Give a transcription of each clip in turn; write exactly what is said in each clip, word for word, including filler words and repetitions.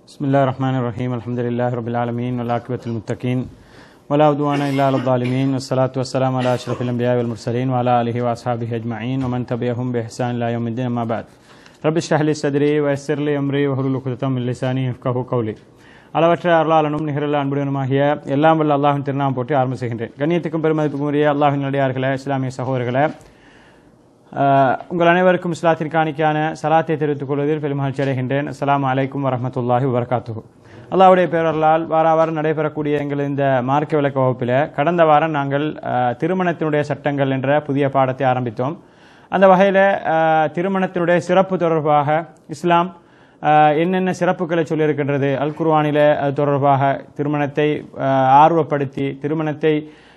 بسم الله الرحمن الرحيم الحمد لله رب العالمين والعاقبة للمتقين ولا عدوان إلا على الظالمين والصلاة والسلام على أشرف الأنبياء والمرسلين وعلى آله وأصحابه أجمعين ومن تبعهم بإحسان إلى يوم الدين أما بعد رب اشرح لي صدري ويسر لي أمري واحلل عقدة من لساني يفقهوا قولي அளவற்ற அருளாளனும் நிகரல்ல அன்புடனுமாகிய எல்லாம் வல்ல அல்லாஹ்வின் திருநாமம் போற்றி ஆரம்பம் செய்கின்றேன். கண்ணியத்துக்கும் பெருமதிப்புக்கும் உரிய அல்லாஹ்வின் நல்லடியார்களே, இஸ்லாமிய சகோதரர்களே, உங்கள் அனைவருக்கும் இஸ்லாத்தின் காணிக்கான சலாத்தை தெரிவித்துக் கொள்வதில் பெரும் மகிழ்ச்சி அடைகின்றேன். அஸ்ஸலாமு அலைக்கும் வரஹ்மத்துல்லாஹி வபரகாத்துஹு. அல்லாஹ்வுடைய பேரருளால் வார வாரம் நடைபெறக்கூடிய எங்கள் இந்த மார்க்க விளக்க வகுப்பில் கடந்த வாரம் நாங்கள் திருமணத்தினுடைய சட்டங்கள் என்ற புதிய பாடத்தை ஆரம்பித்தோம். அந்த வகையில் திருமணத்தினுடைய சிறப்பு தொடர்பாக இஸ்லாம் என்னென்ன சிறப்புகளை சொல்லியிருக்கின்றது, அல் குர்ஆனில் அது தொடர்பாக திருமணத்தை ஆர்வப்படுத்தி திருமணத்தை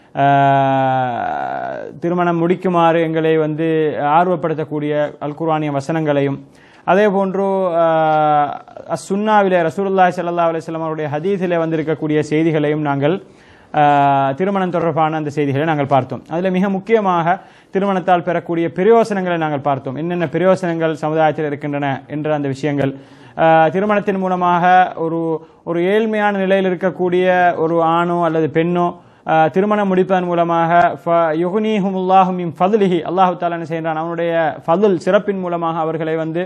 திருமணம் முடிக்குமாறு எங்களை வந்து ஆர்வப்படுத்தக்கூடிய அல் குர்ஆனிய வசனங்களையும், அதே போன்று அஸ்ஸுன்னாவிலே ரசூலுல்லாஹி ஸல்லல்லாஹு அலைஹி வஸல்லம் அவருடைய ஹதீஸிலே வந்திருக்கக்கூடிய செய்திகளையும் நாங்கள் திருமணம் தொடர்பான அந்த செய்திகளை நாங்கள் பார்த்தோம். அதில் மிக முக்கியமாக திருமணத்தால் பெறக்கூடிய பிரயோசனங்களை நாங்கள் பார்த்தோம். என்னென்ன பிரயோசனங்கள் சமுதாயத்தில் இருக்கின்றன என்ற அந்த விஷயங்கள், திருமணத்தின் மூலமாக ஒரு ஒரு ஏழ்மையான நிலையில் இருக்கக்கூடிய ஒரு ஆணோ அல்லது பெண்ணோ திருமணம் முடிப்பதன் மூலமாக யுக்னீஹுமுல்லாஹு மின் ஃபத்லிஹி, அல்லாஹ் தஆலா என்ன செய்கிறான், அவனுடைய ஃபதுல் சிறப்பின் மூலமாக அவர்களை வந்து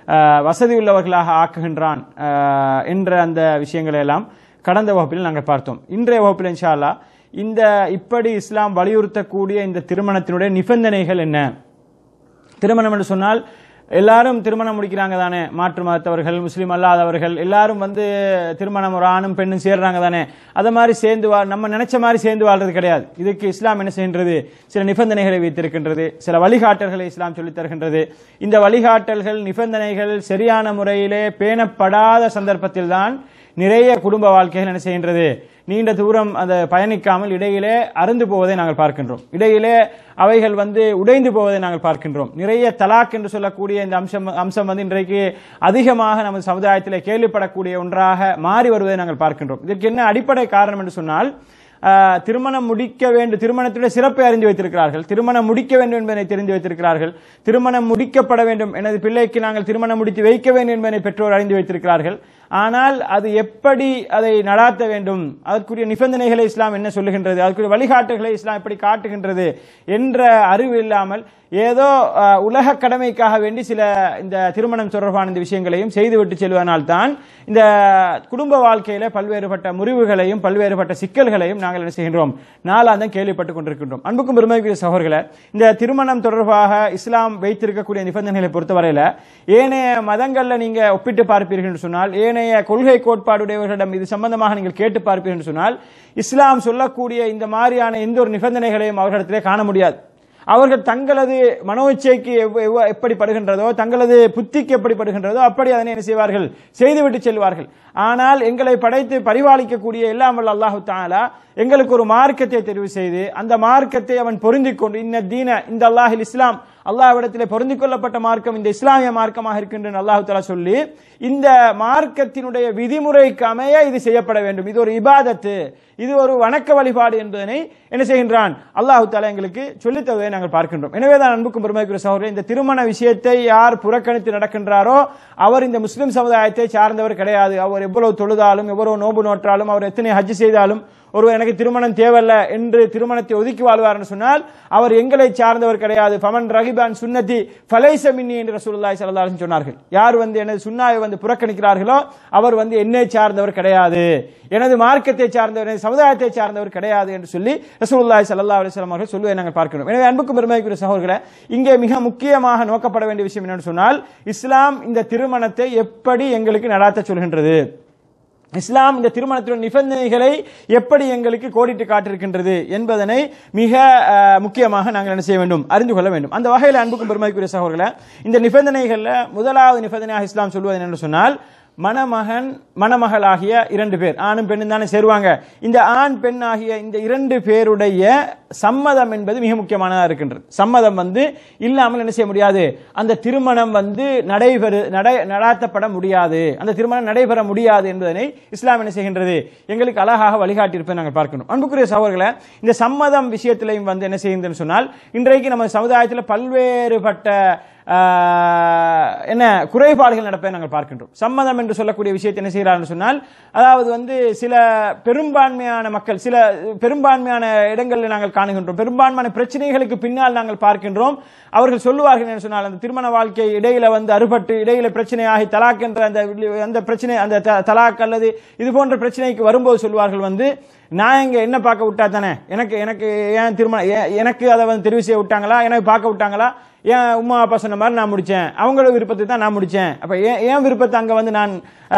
வசதி உள்ளவர்களாக ஆக்குகின்றான் என்ற அந்த விஷயங்களை எல்லாம் கடந்த வகுப்பில் நாங்கள் பார்த்தோம். இன்றைய வகுப்பில் இன்ஷா அல்லாஹ் இந்த இப்படி இஸ்லாம் வலியுறுத்தக்கூடிய இந்த திருமணத்தினுடைய நிபந்தனைகள் என்ன, திருமணம் என்று சொன்னால் எல்லாரும் திருமணம் முடிக்கிறாங்க தானே, மாற்று மதத்தவர்கள் முஸ்லீம் அல்லாதவர்கள் எல்லாரும் வந்து திருமணம் ஒரு ஆணும் பெண்ணும் சேர்றாங்க தானே, அதை மாதிரி சேர்ந்து வா நம்ம நினைச்ச மாதிரி சேர்ந்து வாழ்றது கிடையாது. இதுக்கு இஸ்லாம் என்ன செய்கின்றது, சில நிபந்தனைகளை வைத்திருக்கின்றது, சில வழிகாட்டல்களை இஸ்லாம் சொல்லித் தருகின்றது. இந்த வழிகாட்டல்கள் நிபந்தனைகள் சரியான முறையிலே பேணப்படாத சந்தர்ப்பத்தில் தான் நிறைய குடும்ப வாழ்க்கைகள் என்ன செய்கின்றது, நீண்ட தூரம் அதை பயணிக்காமல் இடையிலே அருந்து போவதை நாங்கள் பார்க்கின்றோம், இடையிலே அவைகள் வந்து உடைந்து போவதை நாங்கள் பார்க்கின்றோம். நிறைய தலாக் என்று சொல்லக்கூடிய இந்த அம்சம் அம்சம் வந்து இன்றைக்கு அதிகமாக நமது சமுதாயத்தில் கேள்விப்படக்கூடிய ஒன்றாக மாறி வருவதை நாங்கள் பார்க்கின்றோம். இதற்கு என்ன அடிப்படை காரணம் என்று சொன்னால், திருமணம் முடிக்க வேண்டும், திருமணத்துடைய சிறப்பை அறிந்து வைத்திருக்கிறார்கள், திருமணம் முடிக்க வேண்டும் என்பதை தெரிந்து வைத்திருக்கிறார்கள், திருமணம் முடிக்கப்பட வேண்டும், எனது பிள்ளைக்கு நாங்கள் திருமணம் முடித்து வைக்க வேண்டும் என்பதை பெற்றோர் அறிந்து வைத்திருக்கிறார்கள். ஆனால் அது எப்படி அதை நடாத்த வேண்டும், அதற்குரிய நிபந்தனைகளை இஸ்லாம் என்ன சொல்லுகின்றது, அதற்குரிய வழிகாட்டுகளை இஸ்லாம் எப்படி காட்டுகின்றது என்ற அறிவு இல்லாமல் ஏதோ உலக கடமைக்காக வேண்டி சில இந்த திருமணம் தொடர்பான இந்த விஷயங்களையும் செய்துவிட்டு செல்வதனால் தான் இந்த குடும்ப வாழ்க்கையில பல்வேறுபட்ட முறிவுகளையும் பல்வேறுபட்ட சிக்கல்களையும் நாங்கள் என்ன செய்கின்றோம், நாளாந்தம் கேள்விப்பட்டுக் கொண்டிருக்கின்றோம். அன்புக்கும் பெருமைக்குரிய சகோதரர்களே, இந்த திருமணம் தொடர்பாக இஸ்லாம் வைத்திருக்கக்கூடிய நிபந்தனைகளை பொறுத்தவரையில ஏனைய மதங்கள்ல நீங்க ஒப்பிட்டு பார்ப்பீர்கள் என்று சொன்னால், ஏனைய கொள்கை கோட்பாடுடையவர்களிடம் இது சம்பந்தமாக நீங்கள் கேட்டு பார்ப்பீர்கள் என்று சொன்னால், இஸ்லாம் சொல்லக்கூடிய இந்த மாதிரியான எந்த ஒரு நிபந்தனைகளையும் அவர்களிடத்திலே காண முடியாது. அவர்கள் தங்களது மனோச்சைக்கு எப்படி படுகின்றதோ, தங்களது புத்திக்கு எப்படி படுகின்றதோ அப்படி அதனை என்ன செய்வார்கள், செய்துவிட்டு செல்வார்கள். ஆனால் எங்களை படைத்து பரிபாலிக்கக்கூடிய எல்லாம் வல்ல அல்லாஹ் தஆலா எங்களுக்கு ஒரு மார்க்கத்தை தெரிவு செய்து அந்த மார்க்கத்தை அவன் பொருந்திக் கொண்டு, இன்ன தீன இந்த அல்லாஹில் இஸ்லாம், அல்லாஹ்விடத்திலே பொருந்திக் கொள்ளப்பட்ட மார்க்கம் இந்த இஸ்லாமிய மார்க்கமாக இருக்கின்ற அல்லாஹ் தஆலா சொல்லி, இந்த மார்க்கத்தினுடைய விதிமுறைக்கு அமைய இது செய்யப்பட வேண்டும், இது ஒரு இபாதத்து, இது ஒரு வணக்க வழிபாடு என்பதனை என்ன செய்கின்றான், அல்லாஹ் தஆலா எங்களுக்கு சொல்லித் தருவதை நாங்கள் பார்க்கின்றோம். எனவேதான் அன்புக்கும் பெருமைக்குரிய சகோதரர்களே, இந்த திருமண விஷயத்தை யார் புறக்கணித்து நடக்கின்றாரோ அவர் இந்த முஸ்லிம் சமுதாயத்தை சார்ந்தவர் கிடையாது. அவர் எவ்வளவு தொழுதாலும் எவ்வளவு நோன்பு நோற்றாலும் அவர் எத்தனை ஹஜ் செய்தாலும் ஒருவர் எனக்கு திருமணம் தேவையில்ல என்று திருமணத்தை ஒதுக்கி வாழ்வார் என்று சொன்னால் அவர் எங்களை சார்ந்தவர் கிடையாது. ஃபமன் ரகிபான் சுன்னதி ஃபலைஸ மின்னி என்று ரசூலுல்லாஹி ஸல்லல்லாஹு அலைஹி வஸல்லம் சொன்னார்கள். யார் வந்து எனது சுன்னாவை வந்து புறக்கணிக்கிறார்களோ அவர் வந்து என்னை சார்ந்தவர் கிடையாது, எனது மார்க்கத்தை சார்ந்தவர், எனது சமுதாயத்தை சார்ந்தவர் கிடையாது என்று சொல்லி ரசூலுல்லாஹி ஸல்லல்லாஹு அலைஹி வஸல்லம் அவர்கள் சொல்லுவதை நாங்கள் பார்க்கிறோம். எனவே அன்புக்கும் பெருமைக்குரிய சகோதரர்களே, இங்கே மிக முக்கியமாக நோக்கப்பட வேண்டிய விஷயம் என்னன்னு சொன்னால், இஸ்லாம் இந்த திருமணத்தை எப்படி எங்களுக்கு நடாத்த சொல்கின்றது, இஸ்லாம் இந்த திருமணத்தின் நிபந்தனைகளை எப்படி எங்களுக்கு கோடிட்டு காட்டிருக்கின்றது என்பதனை மிக முக்கியமாக நாங்கள் என்ன செய்ய வேண்டும், அறிந்து கொள்ள வேண்டும். அந்த வகையில் அன்புக்கும் பெருமைக்குரிய சகோதரர்களே, இந்த நிபந்தனைகள்ல முதலாவது நிபந்தனையாக இஸ்லாம் சொல்வது என்னென்று சொன்னால், மணமகன் மணமகளாகிய இரண்டு பேர், ஆணும் பெண்ணும் தானே சேருவாங்க, இந்த ஆண் பெண் ஆகிய இந்த இரண்டு பேருடைய சம்மதம் என்பது மிக முக்கியமானதாக இருக்கின்றது. சம்மதம் வந்து இல்லாமல் என்ன செய்ய முடியாது, அந்த திருமணம் வந்து நடைபெறு நடாத்தப்பட முடியாது, அந்த திருமணம் நடைபெற முடியாது என்பதனை இஸ்லாம் என்ன செய்கின்றது, எங்களுக்கு அழகாக வழிகாட்டியிருப்பதை நாங்கள் பார்க்கணும். அன்புக்குரிய சகோதரர்களே, இந்த சம்மதம் விஷயத்திலையும் வந்து என்ன செய்கின்றன்னு சொன்னால், இன்றைக்கு நம்ம சமுதாயத்தில் பல்வேறுபட்ட என்ன குறைபாடுகள் நடப்பதை நாங்கள் பார்க்கின்றோம். சம்மதம் என்று சொல்லக்கூடிய விஷயத்தை என்ன செய்கிறார்கள் சொன்னால், அதாவது வந்து சில பெரும்பான்மையான மக்கள் சில பெரும்பான்மையான இடங்களில் நாங்கள் காணுகின்றோம், பெரும்பான்மையான பிரச்சனைகளுக்கு பின்னால் நாங்கள் பார்க்கின்றோம். அவர்கள் சொல்லுவார்கள் என்று சொன்னால், அந்த திருமண வாழ்க்கை இடையில வந்து அறுபட்டு இடையில பிரச்சனையாகி தலாக் என்ற அந்த அந்த பிரச்சனை அந்த தலாக் அல்லது இது போன்ற பிரச்சனைக்கு வரும்போது சொல்வார்கள் வந்து, நான் இங்க என்ன பார்க்க விட்டா தானே, எனக்கு எனக்கு ஏன் திருமணம் எனக்கு அதை வந்து தெரிவு செய்ய விட்டாங்களா, எனக்கு பார்க்க விட்டாங்களா, ஏன் உமா அப்பா சொன்ன மாதிரி நான் முடிச்சேன், அவங்களோட விருப்பத்தை தான் நான் முடிச்சேன், அப்ப ஏன் விருப்பத்தை அங்க வந்து நான்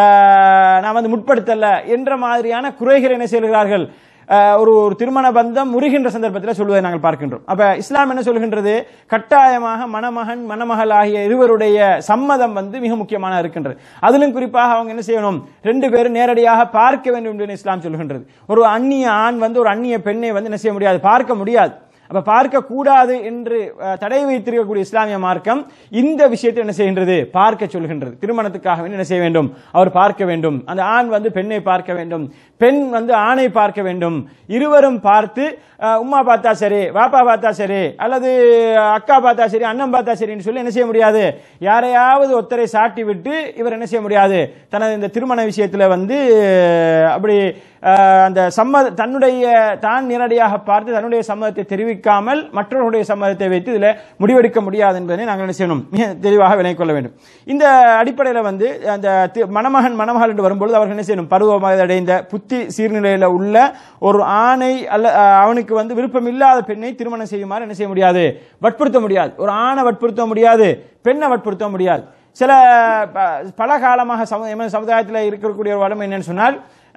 நான் வந்து முற்படுத்தல என்ற மாதிரியான குறைகள் என்ன செய்கிறார்கள் ஒரு ஒரு திருமண பந்தம் முறிகின்ற சந்தர்ப்பத்தில் சொல்வதை நாங்கள் பார்க்கின்றோம். அப்ப இஸ்லாம் என்ன சொல்கின்றது, கட்டாயமாக மணமகன் மணமகள் ஆகிய இருவருடைய சம்மதம் வந்து மிக முக்கியமான இருக்கின்றது. அதிலும் குறிப்பாக அவங்க என்ன செய்யணும், ரெண்டு பேரும் நேரடியாக பார்க்க வேண்டும் என்று இஸ்லாம் சொல்கின்றது. ஒரு அந்நிய ஆண் வந்து ஒரு அந்நிய பெண்ணை வந்து என்ன செய்ய முடியாது, பார்க்க முடியாது. அப்ப பார்க்க கூடாது என்று தடை வைத்திருக்கக்கூடிய இஸ்லாமிய மார்க்கம் இந்த விஷயத்தை என்ன செய்கின்றது, பார்க்க சொல்கின்றது. திருமணத்துக்காக என்ன செய்ய வேண்டும், அவர் பார்க்க வேண்டும், அந்த ஆண் வந்து பெண்ணை பார்க்க வேண்டும், பெண் வந்து ஆணை பார்க்க வேண்டும். இருவரும் பார்த்து உம்மா பார்த்தா சரி, வாப்பா பார்த்தா சரி, அல்லது அக்கா பார்த்தா சரி, அண்ணன் பார்த்தா சரின்னு சொல்லி என்ன செய்ய முடியாது, யாரையாவது ஒருத்தரை சாட்டி விட்டு இவர் என்ன செய்ய முடியாது, தனது இந்த திருமண விஷயத்துல வந்து அப்படி அந்த சம்மத தன்னுடைய தான் நேரடியாக பார்த்து தன்னுடைய சம்மதத்தை தெரிவிக்காமல் மற்றவர்களுடைய சம்மதத்தை வைத்து இதுல முடிவெடுக்க முடியாது என்பதை நாங்கள் என்ன செய்யணும், மிக தெளிவாக விளங்கிக் கொள்ள வேண்டும். இந்த அடிப்படையில் வந்து அந்த மணமகன் மணமகள் என்று வரும்பொழுது அவர்கள் என்ன செய்யணும், பருவ வயதடைந்த புத்தி சீர்நிலையில உள்ள ஒரு ஆணை அல்ல அவனுக்கு வந்து விருப்பம் இல்லாத பெண்ணை திருமணம் செய்யுமாறு என்ன செய்ய முடியாது, வற்புறுத்த முடியாது. ஒரு ஆணை வற்புறுத்த முடியாது, பெண்ணை வற்புறுத்த முடியாது. சில பல காலமாக சமுதாயத்தில் இருக்கக்கூடிய ஒரு வளமை என்னன்னு சொன்னால்,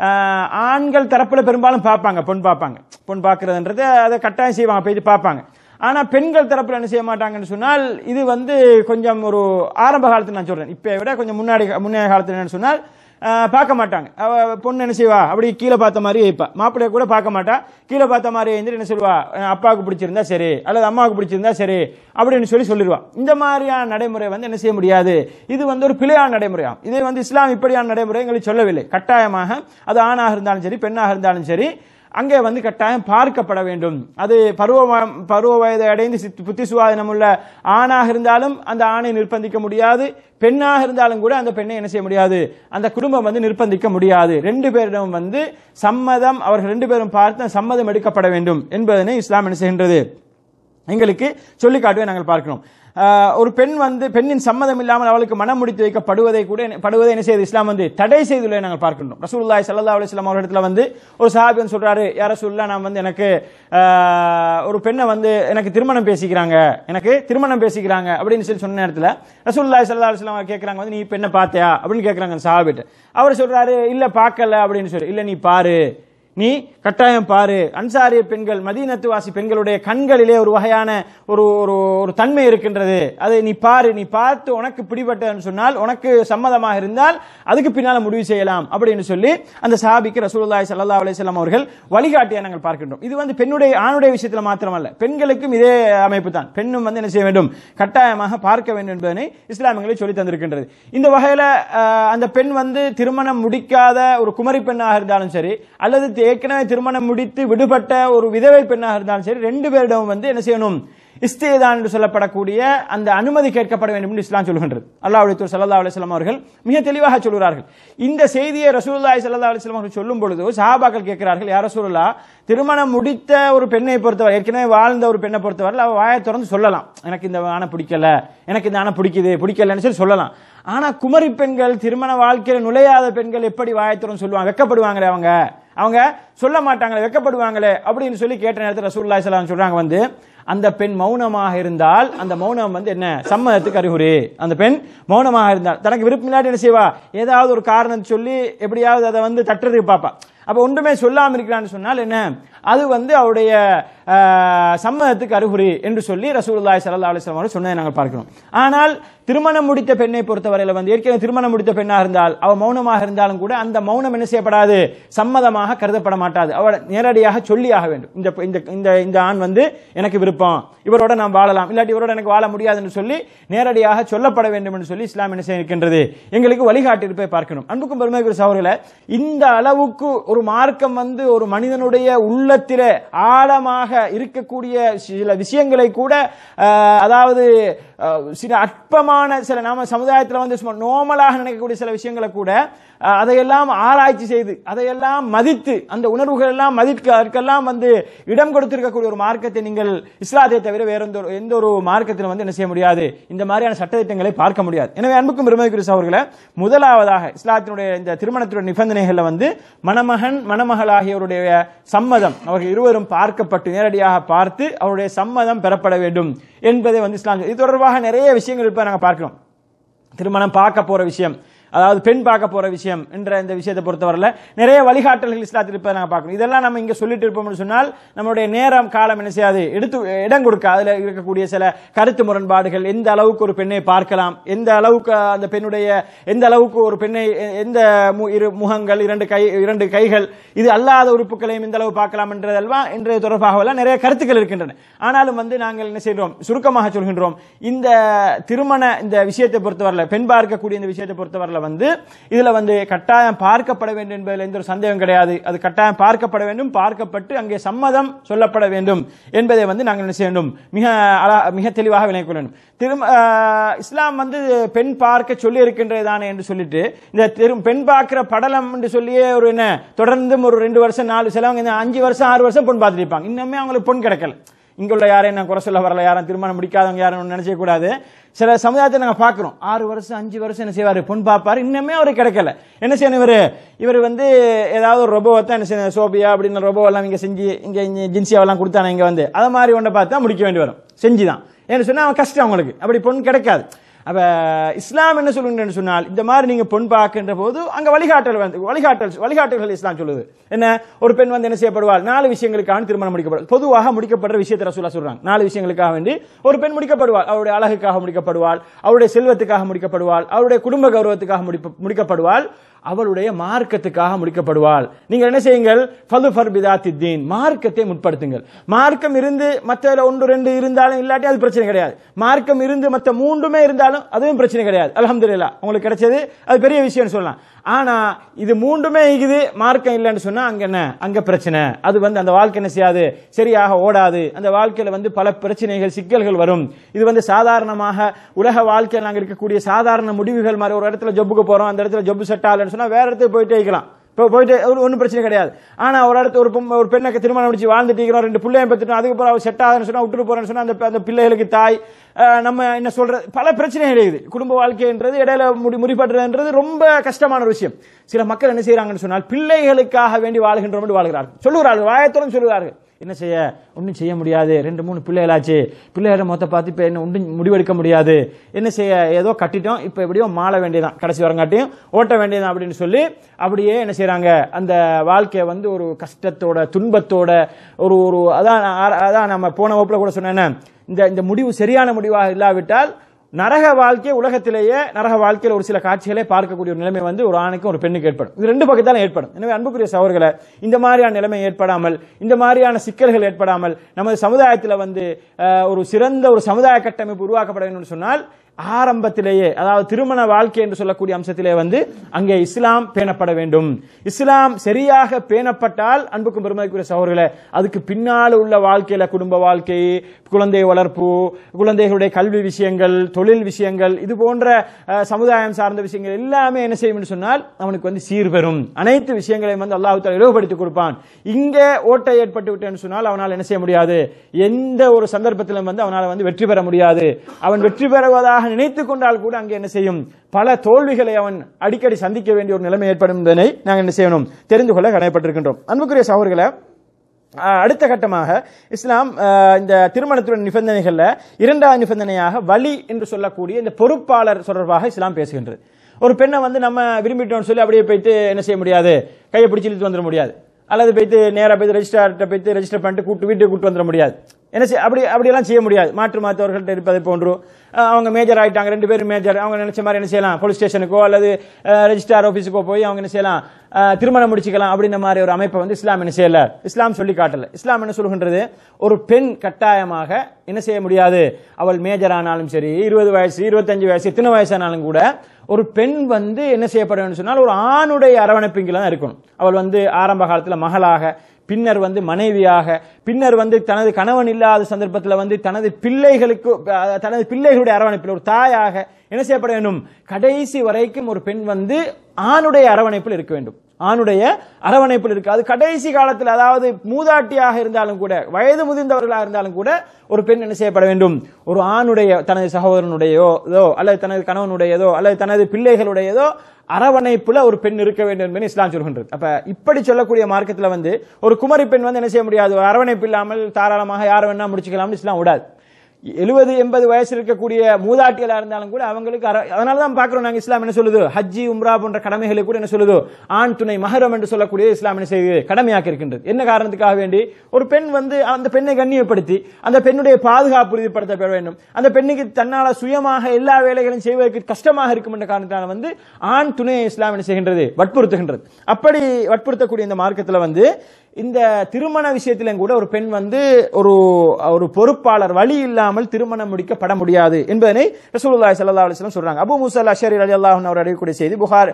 ஆண்கள் தரப்புல பெரும்பாலும் பார்ப்பாங்க, பொன் பார்ப்பாங்க, பொன் பார்க்கறதுன்றது அதை கட்டாயம் செய்வாங்க, போயிட்டு பார்ப்பாங்க. ஆனா பெண்கள் தரப்புல என்ன செய்ய மாட்டாங்கன்னு சொன்னால், இது வந்து கொஞ்சம் ஒரு ஆரம்ப காலத்துல நான் சொல்றேன், இப்ப விட கொஞ்சம் முன்னாடி முன்னைய காலத்துல என்ன சொன்னால் பார்க்க மாட்டாங்க. பொண்ணு என்ன செய்வா, அப்படி கீழே பார்த்த மாதிரி வைப்பா, மாப்பிள்ளைய கூட பார்க்க மாட்டா, கீழே பார்த்த மாதிரி என்ன சொல்லுவா, அப்பாவுக்கு பிடிச்சிருந்தா சரி அல்லது அம்மாவுக்கு பிடிச்சிருந்தா சரி அப்படின்னு சொல்லி சொல்லிடுவா. இந்த மாதிரியான நடைமுறை வந்து என்ன செய்ய முடியாது, இது வந்து ஒரு பிழையான நடைமுறையாகும். இதை வந்து இஸ்லாம் இப்படியான நடைமுறை எங்களுக்கு சொல்லவில்லை. கட்டாயமாக அது ஆணாக இருந்தாலும் சரி பெண்ணாக இருந்தாலும் சரி அங்கே வந்து கட்டாயம் பார்க்கப்பட வேண்டும். அது பருவ பருவ வயதை அடைந்து புத்தி சுவாதீனம் உள்ள ஆணாக இருந்தாலும் அந்த ஆணை நிர்பந்திக்க முடியாது, பெண்ணாக இருந்தாலும் கூட அந்த பெண்ணை என்ன செய்ய முடியாது, அந்த குடும்பம் வந்து நிர்பந்திக்க முடியாது. ரெண்டு பேரிடம் வந்து சம்மதம், அவர்கள் ரெண்டு பேரும் பார்த்து சம்மதம் எடுக்கப்பட வேண்டும் என்பதனை இஸ்லாம் என்ன செய்கின்றது, எங்களுக்கு சொல்லி காட்டுவதை நாங்கள் பார்க்கிறோம். ஒரு பெண் வந்து பெண்ணின் சம்மதம் இல்லாமல் அவளுக்கு மனம் முடித்து வைக்கப்படுவதை கூட படுவதை என்ன செய்து இஸ்லாம் வந்து தடை செய்துள்ளதை நாங்கள் பார்க்கின்றோம். ரசூலுல்லாஹி ஸல்லல்லாஹு அலைஹி வஸல்லம் அவர்களிடத்துல வந்து ஒரு சஹாபி வந்து சொல்றாரு, யா ரசூலுல்லாஹ், நான் வந்து எனக்கு ஒரு பெண்ணை வந்து எனக்கு திருமணம் பேசிக்கிறாங்க எனக்கு திருமணம் பேசிக்கிறாங்க அப்படின்னு சொல்லி சொன்ன நேரத்தில் ரசூலுல்லாஹி ஸல்லல்லாஹு அலைஹி வஸல்லம் கேட்கறாங்க வந்து, நீ பெண்ணை பார்த்தியா அப்படின்னு கேட்கறாங்க சஹாபிட்ட. அவர் சொல்றாரு, இல்ல பார்க்கல அப்படின்னு சொல்லி. இல்ல நீ பாரு, நீ கட்டாயம் பாரு. அன்சாரிய பெண்கள், மதீனத்துவாசி பெண்களுடைய கண்களிலே ஒரு வகையான ஒரு ஒரு தன்மை இருக்கின்றது, அதை நீ பாரு, நீ பார்த்து உனக்கு பிடிபட்டன்னு சொன்னால், உனக்கு சம்மதமாக இருந்தால் அதுக்கு பின்னால முடிவு செய்யலாம் அப்படின்னு சொல்லி அந்த சஹாபிக்கு ரசூலுல்லாஹி ஸல்லல்லாஹு அலைஹி வஸல்லம் அவர்கள் வழிகாட்டியை நாங்கள் பார்க்கின்றோம். இது வந்து பெண்ணுடைய ஆணுடைய விஷயத்துல மாத்திரமல்ல, பெண்களுக்கும் இதே அமைப்பு தான். பெண்ணும் வந்து என்ன செய்ய வேண்டும், கட்டாயமாக பார்க்க வேண்டும் என்பதனை இஸ்லாம் எங்களுக்கு சொல்லி தந்திருக்கின்றது. இந்த வகையில அந்த பெண் வந்து திருமணம் முடிக்காத ஒரு குமரி பெண்ணாக இருந்தாலும் சரி அல்லது ஏற்கனவே திருமணம் முடித்து விடுபட்ட ஒரு விதவை பெண்ணாக இருந்தாலும் சரி, ரெண்டு பேரிடம் வந்து என்ன செய்யணும், இஸ்திதான் என்று சொல்லப்படக்கூடிய அந்த அனுமதி கேட்கப்பட வேண்டும் என்று இஸ்லாம் சொல்கின்றது. அல்லாஹ்வுடைய தூதர் ஸல்லல்லாஹு அலைஹி வஸல்லம் அவர்கள் மிக தெளிவாக சொல்கிறார்கள். இந்த செய்தியை ரசூலுல்லாஹி ஸல்லல்லாஹு அலைஹி வஸல்லம் அவர்கள் சொல்லும் பொழுது சஹாபாக்கள் கேட்கிறார்கள், யா ரசூலுல்லாஹ், திருமணம் முடித்த ஒரு பெண்ணை பொறுத்தவரை, ஏற்கனவே வாழ்ந்த ஒரு பெண்ணை பொறுத்தவரை அவ வாயை திறந்து சொல்லலாம், எனக்கு இந்த ஆணை பிடிக்கல, எனக்கு இந்த ஆணை பிடிக்குது பிடிக்கலன்னு சொல்லி சொல்லலாம். ஆனா குமரி பெண்கள், திருமண வாழ்க்கையில் நுழையாத பெண்கள் எப்படி வாயை திறந்து சொல்லுவாங்க, வெக்கப்படுவாங்களே, அவங்க அவங்க சொல்ல மாட்டாங்களே, வெக்கப்படுவாங்களே அப்படின்னு சொல்லி கேட்ட நேரத்தில் ரசூலுல்லாஹி ஸல்லல்லாஹு அலைஹி வஸல்லம் சொல்றாங்க வந்து, அந்த பெண் மௌனமாக இருந்தால் அந்த மௌனம் வந்து என்ன, சம்மதத்துக்கு அறிகுறி. அந்த பெண் மௌனமாக இருந்தால், தனக்கு விருப்பம் இல்லாட்டி என்ன செய்வா, ஏதாவது ஒரு காரணம் சொல்லி எப்படியாவது அதை வந்து தட்டுறதுக்கு பாப்பா. அப்ப ஒன்றுமே சொல்லாம இருக்கிறான்னு சொன்னால் என்ன, அது வந்து அவருடைய சம்மதத்துக்கு அறிகுறி என்று சொல்லி ரசூலுல்லாஹி ஸல்லல்லாஹு அலைஹி வஸல்லம் சொன்னதை நாங்கள் பார்க்கிறோம். ஆனால் திருமணம் முடித்த பெண்ணை பொறுத்தவரையில வந்து ஏற்கனவே திருமணம் முடித்த பெண்ணாக இருந்தால் அவ மௌனமாக இருந்தாலும் கூட அந்த மௌனம் என்ன செய்யப்படாது, சம்மதமாக கருதப்பட மாட்டாது. அவள் நேரடியாக சொல்லியாக வேண்டும். இந்த இந்த இந்த ஆண் வந்து எனக்கு விருப்பம், இவரோட நான் வாழலாம், இல்லாட்டி இவரோட எனக்கு வாழ முடியாது என்று சொல்லி நேரடியாக சொல்லப்பட வேண்டும் என்று சொல்லி இஸ்லாம் என்ன செய்ய இருக்கின்றது, எங்களுக்கு வழிகாட்டி இருப்பை பார்க்கணும். அன்புக்கும் பெருமைக்குரிய சகோதரர்களே, இந்த அளவுக்கு ஒரு மார்க்கம் வந்து ஒரு மனிதனுடைய உள்ளத்திலே ஆழமாக இருக்கக்கூடிய சில விஷயங்களை கூட அதாவது சில அற்பமான சில நாம சமுதாயத்தில் வந்து நோமலாக நினைக்கக்கூடிய சில விஷயங்களை கூட அதையெல்லாம் ஆராய்ச்சி செய்து அதையெல்லாம் மதித்து அந்த உணர்வுகள் எல்லாம் மதிக்க அதற்கெல்லாம் வந்து இடம் கொடுத்திருக்கக்கூடிய ஒரு மார்க்கத்தை நீங்கள் இஸ்லாத்தை தவிர வேற எந்த ஒரு மார்க்கத்தில் வந்து என்ன செய்ய முடியாது, இந்த மாதிரியான சட்டத்திட்டங்களை பார்க்க முடியாது. எனவே அன்புக்கும் பெருமைக்குரிய சகோதரர்களே, முதலாவதாக இஸ்லாத்தினுடைய இந்த திருமணத்துடைய நிபந்தனைகள்ல வந்து மணமகன் மணமகள் ஆகியோருடைய சம்மதம், அவர்கள் இருவரும் பார்க்கப்பட்டு நேரடியாக பார்த்து அவருடைய சம்மதம் பெறப்பட வேண்டும் என்பதை வந்து இஸ்லாம். இது தொடர்பாக நிறைய விஷயங்கள் இப்ப நாங்கள் பார்க்கிறோம். திருமணம் பார்க்க போற விஷயம், அதாவது பெண் பார்க்க போற விஷயம் என்ற இந்த விஷயத்தை பொறுத்தவரையில் நிறைய வழிகாட்டல்கள் இஸ்லாத்தில் இருப்பதை நாங்கள் பார்க்கணும். இதெல்லாம் நம்ம இங்க சொல்லிட்டு இருப்போம்னு சொன்னால் நம்மளுடைய நேரம் காலம் என்ன செய்யாது, எடுத்து இடம் கொடுக்க அதில் இருக்கக்கூடிய சில கருத்து முரண்பாடுகள், எந்த அளவுக்கு ஒரு பெண்ணை பார்க்கலாம், எந்த அளவுக்கு அந்த பெண்ணுடைய எந்த அளவுக்கு ஒரு பெண்ணை எந்த இரு முகங்கள் இரண்டு கை இரண்டு கைகள் இது அல்லாத உறுப்புகளையும் இந்த அளவு பார்க்கலாம் என்றதல்வா என்ற தொடர்பாக நிறைய கருத்துக்கள் இருக்கின்றன. ஆனாலும் வந்து நாங்கள் என்ன செய்கிறோம், சுருக்கமாக சொல்கின்றோம். இந்த திருமண இந்த விஷயத்தை பொறுத்தவரையில் பெண் பார்க்கக்கூடிய இந்த விஷயத்தை பொறுத்தவரையில் வந்து இதுல வந்து கட்டாயம் பார்க்கப்பட வேண்டும் என்பதில் எந்த ஒரு சந்தேகம் கிடையாது. அது கட்டாயம் பார்க்கப்பட வேண்டும், பார்க்கப்பட்டு அங்கே சம்மதம் சொல்லப்பட வேண்டும் என்பதை வந்து நாங்கள் என்ன செய்ய வேண்டும், மிக மிக தெளிவாக விளங்கிக் கொள்ள வேண்டும். திரு இஸ்லாம் வந்து பெண் பார்க்க சொல்லி இருக்கின்றதானே என்று சொல்லிட்டு இந்த பெண் பார்க்கிற படலம் என்று சொல்லியே ஒரு என்ன தொடர்ந்து ஒரு ரெண்டு வருஷம் நாலு சிலவங்க அஞ்சு வருஷம் ஆறு வருஷம் பொண்ணு பார்த்துட்டு இருப்பாங்க, இன்னுமே அவங்களுக்கு பொண்ணு கிடைக்கல. இங்க உள்ள யாரையும் நான் குறை சொல்ல வரல, யாரும் திருமணம் முடிக்காதவங்க யாரும் நினைச்ச கூடாது. சில சமுதாயத்தை நாங்கள் பார்க்கிறோம், ஆறு வருஷம் அஞ்சு வருஷம் என்ன செய்வாரு, பொண்ணு பார்ப்பாரு, இன்னுமே அவரு கிடைக்கல. என்ன செய்யணும், இவரு இவர் வந்து ஏதாவது ஒரு ரொபோவை தான் என்ன செய்யணும், சோபியா அப்படின்னு ரொபோ எல்லாம் இங்க செஞ்சு இங்க ஜின்சியாவெல்லாம் கொடுத்தானே இங்க வந்து அதை மாதிரி ஒன்றை பார்த்தா முடிக்க வேண்டி வரும், செஞ்சுதான். ஏன்னு சொன்னா அவன் கஷ்டம், அவங்களுக்கு அப்படி பொண்ணு கிடைக்காது. அப்ப இஸ்லாம் என்ன சொல்லுங்கன்னு சொன்னால், இந்த மாதிரி நீங்க பொன் பார்க்கின்ற போது அங்க வழிகாட்டல் வந்து வழிகாட்டல் வழிகாட்டல்கள் இஸ்லாம் சொல்லுது. என்ன, ஒரு பெண் வந்து என்ன செய்யப்படுவாள், நாலு விஷயங்களுக்காக திருமணம் முடிக்கப்படுவாள். பொதுவாக முடிக்கப்படுற விஷயத்தை ரசூலுல்லாஹ் சொல்றாங்க. நாலு விஷயங்களுக்காக வேண்டி ஒரு பெண் முடிக்கப்படுவாள். அவருடைய அழகுக்காக முடிக்கப்படுவாள், அவருடைய செல்வத்துக்காக முடிக்கப்படுவாள், அவருடைய குடும்ப கௌரவத்துக்காக முடிக்கப்படுவாள், அவளுடைய மார்க்கத்துக்காக முடிக்கப்படுவாள். நீங்கள் என்ன செய்யுங்கள், ஃபதுஃபர் பிதாத்தித்தீன், மார்க்கத்தை முற்படுத்துங்கள். மார்க்கம் இருந்து மற்ற ஒன்று ரெண்டு இருந்தாலும் இல்லாட்டி அது பிரச்சனை கிடையாது. மார்க்கம் இருந்து மற்ற மூன்றுமே இருந்தாலும் அதுவும் பிரச்சனை கிடையாது. அல்ஹம்துலில்லாஹ் உங்களுக்கு கிடைச்சது அது பெரிய விஷயம் சொல்லலாம். ஆனா இது மூன்றுமே இருக்குது, மார்க்கம் இல்லைன்னு சொன்னா அங்க என்ன, அங்க பிரச்சனை. அது வந்து அந்த வாழ்க்கை என்ன செய்யாது, சரியாக ஓடாது. அந்த வாழ்க்கையில வந்து பல பிரச்சனைகள் சிக்கல்கள் வரும். இது வந்து சாதாரணமாக உலக வாழ்க்கையில் நாங்கள் இருக்கக்கூடிய சாதாரண முடிவுகள் மாதிரி. ஒரு இடத்துல ஜொப்புக்கு போறோம், அந்த இடத்துல ஜொப்பு செட் ஆகலன்னு சொன்னா வேற இடத்துக்கு போயிட்டே இருக்கலாம், இப்போ போயிட்டு ஒன்றும் பிரச்சனை கிடையாது. ஆனா ஒரு இடத்துல ஒரு ஒரு பெண்ணுக்கு திருமணம் முடிச்சு வாழ்ந்துட்டு இருக்கிறோம், ரெண்டு பிள்ளையை பெற்றுட்டோம், அதுக்கப்புறம் அவர் செட் ஆகுதுன்னு சொன்னா விட்டுட்டு போறேன்னு சொன்னா அந்த அந்த பிள்ளைகளுக்கு தாய் நம்ம என்ன சொல்றது, பல பிரச்சனைகள் இருக்குது. குடும்ப வாழ்க்கைன்றது இடையில முடி முறிப்படுறதுன்றது ரொம்ப கஷ்டமான ஒரு விஷயம். சில மக்கள் என்ன செய்யறாங்கன்னு சொன்னால், பிள்ளைகளுக்காக வேண்டி வாழ்கின்றோம் என்று வாழ்கிறார்கள், சொல்லுகிறார்கள், வாயத்துடன் சொல்லுகிறார்கள். என்ன செய்ய, ஒன்றும் செய்ய முடியாது, ரெண்டு மூணு பிள்ளைகளாச்சு, பிள்ளைகளை மொத்த பார்த்து இப்போ என்ன ஒன்றும் முடிவெடுக்க முடியாது, என்ன செய்ய, ஏதோ கட்டிட்டோம், இப்போ எப்படியோ மாள வேண்டியதான், கடைசி வரங்காட்டியும் ஓட்ட வேண்டியதான் அப்படின்னு சொல்லி அப்படியே என்ன செய்யறாங்க, அந்த வாழ்க்கையை வந்து ஒரு கஷ்டத்தோட துன்பத்தோட ஒரு ஒரு அதான் அதான் நம்ம போன வகுப்புல கூட சொன்னேன், இந்த இந்த முடிவு சரியான முடிவாக இல்லாவிட்டால் நரக வாழ்க்கை, உலகத்திலேயே நரக வாழ்க்கையில் ஒரு சில காட்சிகளை பார்க்கக்கூடிய ஒரு நிலைமை வந்து ஒரு ஆணுக்கும் ஒரு பெண்ணுக்கு ஏற்படும். இது ரெண்டு பக்கத்தாலும் ஏற்படும். எனவே அன்புக்குரிய சகோதரர்களே, இந்த மாதிரியான நிலைமை ஏற்படாமல், இந்த மாதிரியான சிக்கல்கள் ஏற்படாமல் நமது சமுதாயத்தில் வந்து ஒரு சிறந்த ஒரு சமுதாய கட்டமைப்பு உருவாக்கப்பட வேண்டும் சொன்னால், ஆரம்பத்திலேயே அதாவது திருமண வாழ்க்கை என்று சொல்லக்கூடிய அம்சத்திலே வந்து அங்கே இஸ்லாம் பேணப்பட வேண்டும். இஸ்லாம் சரியாக பேணப்பட்டால் அன்புக்கும் பெருமதிக்குரிய சகோதரர்களே, அதுக்கு பின்னால் உள்ள வாழ்க்கையில குடும்ப வாழ்க்கை, குழந்தை வளர்ப்பு, குழந்தைகளுடைய கல்வி விஷயங்கள், தொழில் விஷயங்கள், இது போன்ற சமுதாயம் சார்ந்த விஷயங்கள் எல்லாமே என்ன செய்யும் சொன்னால் அவனுக்கு வந்து சீர்பெறும். அனைத்து விஷயங்களையும் வந்து அல்லாஹ் தஆலா இலகுபடுத்தி கொடுப்பான். இங்கே ஓட்டை ஏற்பட்டு விட்டேன்னு சொன்னால் அவனால் என்ன செய்ய முடியாது, எந்த ஒரு சந்தர்ப்பத்திலும் வந்து அவனால் வந்து வெற்றி பெற முடியாது. அவன் வெற்றி பெறுவதாக நினைத்துக் கொண்டால் கூட அங்கே என்ன செய்யும், பல தோல்விகளை அவன் அடிக்கடி சந்திக்க வேண்டிய ஒரு நிலைமை ஏற்படும் என்பதை நாங்கள் என்ன செய்யணும், தெரிந்து கொள்ள கடமைப்பட்டிருக்கின்றோம். அன்புக்குரிய சகோதரர்களே, அடுத்த கட்டமாக இஸ்லாம் இந்த திருமணத்துடன் நிபந்தனைகள்ல இரண்டாவது நிபந்தனையாக வலி என்று சொல்லக்கூடிய இந்த பொறுப்பாளர் தொடர்பாக இஸ்லாம் பேசுகின்றது. ஒரு பெண்ணை வந்து நம்ம விரும்பிட்டோம்னு சொல்லி அப்படியே போயிட்டு என்ன செய்ய முடியாது, கையை பிடிச்சி இழுத்து வந்துட முடியாது, அல்லது போயிட்டு நேராக போயிட்டு ரெஜிஸ்டர்கிட்ட போயிட்டு ரெஜிஸ்டர் பண்ணிட்டு கூட்டு வீட்டுக்கு கூட்டு வந்துட முடியாது. என்ன அப்படி அப்படியெல்லாம் செய்ய முடியாது. மாற்று மாற்றவர்கள்ட்ட இருப்பதை போன்று அவங்க மேஜர் ஆயிட்டாங்க, ரெண்டு பேரும் மேஜர், அவங்க நினைச்ச மாதிரி என்ன செய்யலாம், போலீஸ் ஸ்டேஷனுக்கோ அல்லது ரெஜிஸ்ட்ரார் ஆஃபீஸுக்கோ போய் அவங்க என்ன செய்யலாம், திருமணம் முடிச்சுக்கலாம் அப்படின்ற மாதிரி ஒரு அமைப்பை வந்து இஸ்லாம் என்ன செய்யல, இஸ்லாம் சொல்லி காட்டல. இஸ்லாம் என்ன சொல்கின்றது, ஒரு பெண் கட்டாயமாக என்ன செய்ய முடியாது, அவள் மேஜர் ஆனாலும் சரி, இருபது வயசு இருபத்தஞ்சு வயசு எத்தனை வயசானாலும் கூட ஒரு பெண் வந்து என்ன செய்யப்பட வேண்டும் சொன்னால் ஒரு ஆணுடைய அரவணைப்புல தான் இருக்கணும். அவள் வந்து ஆரம்ப காலத்தில் மகளாக, பின்னர் வந்து மனைவியாக, பின்னர் வந்து தனது கணவன் இல்லாத சந்தர்ப்பத்தில் வந்து தனது பிள்ளைகளுக்கு தனது பிள்ளைகளுடைய அரவணைப்பில் ஒரு தாயாக என்ன செய்யப்பட வேண்டும், கடைசி வரைக்கும் ஒரு பெண் வந்து ஆணுடைய அரவணைப்பில் இருக்க வேண்டும். ஆணுடைய அரவணைப்பில் இருக்கு. அது கடைசி காலத்தில், அதாவது மூதாட்டியாக இருந்தாலும் கூட, வயது முதிர்ந்தவர்களாக இருந்தாலும் கூட ஒரு பெண் என்ன செய்யப்பட வேண்டும், ஒரு ஆணுடைய தனது சகோதரனுடையதோ அல்லது தனது கணவனுடையதோ அல்லது தனது பிள்ளைகளுடையதோ அரவணைப்புல ஒரு பெண் இருக்க வேண்டும் என்று இஸ்லாம் சொல்கின்றது. அப்ப இப்படி சொல்லக்கூடிய மார்க்கத்தில் வந்து ஒரு குமரி பெண் வந்து என்ன செய்ய முடியாது, ஒரு அரவணைப்பு இல்லாமல் தாராளமாக யாரை வேணா முடிச்சுக்கலாம்னு இஸ்லாம் விடாது. எழுபது எண்பது வயசு இருக்கக்கூடிய மூதாட்டிகளா இருந்தாலும் கூட அவங்களுக்கு, அதனாலதான் பாக்குறோம் நாங்க இஸ்லாம் என்ன சொல்லுது, ஹஜ்ஜி உம்ரா போன்ற கடமைகளை கூட என்ன சொல்லுது, ஆண் துணை மஹரம் என்று சொல்லக்கூடிய இஸ்லாம் என்ன செய்யுது, கடமையாக்கி இருக்கின்றது. என்ன காரணத்துக்காக வேண்டி, ஒரு பெண் வந்து அந்த பெண்ணை கண்ணியப்படுத்தி அந்த பெண்ணுடைய பாதுகாப்பு உறுதிப்படுத்தப்பட வேண்டும், அந்த பெண்ணுக்கு தன்னால சுயமாக எல்லா வேலைகளையும் செய்வதற்கு கஷ்டமாக இருக்கும் என்ற காரணத்தால் வந்து ஆண் துணையை இஸ்லாம் என்ன செய்கின்றது, வற்புறுத்துகின்றது. அப்படி வற்புறுத்தக்கூடிய இந்த மார்க்கத்தில் வந்து இந்த திருமண விஷயத்திலும் கூட ஒரு பெண் வந்து ஒரு ஒரு பொறுப்பாளர் வழி இல்லாமல் திருமணம் முடிக்கப்பட முடியாது என்பதனை ரசூலுல்லாஹி ஸல்லல்லாஹு அலைஹி வஸல்லம் சொல்றாங்க. அபூ மூஸா அல்-அஷ்அரி ரலியல்லாஹு அன்ஹு அவர் அறிவிக்கக்கூடிய செய்தி புகார்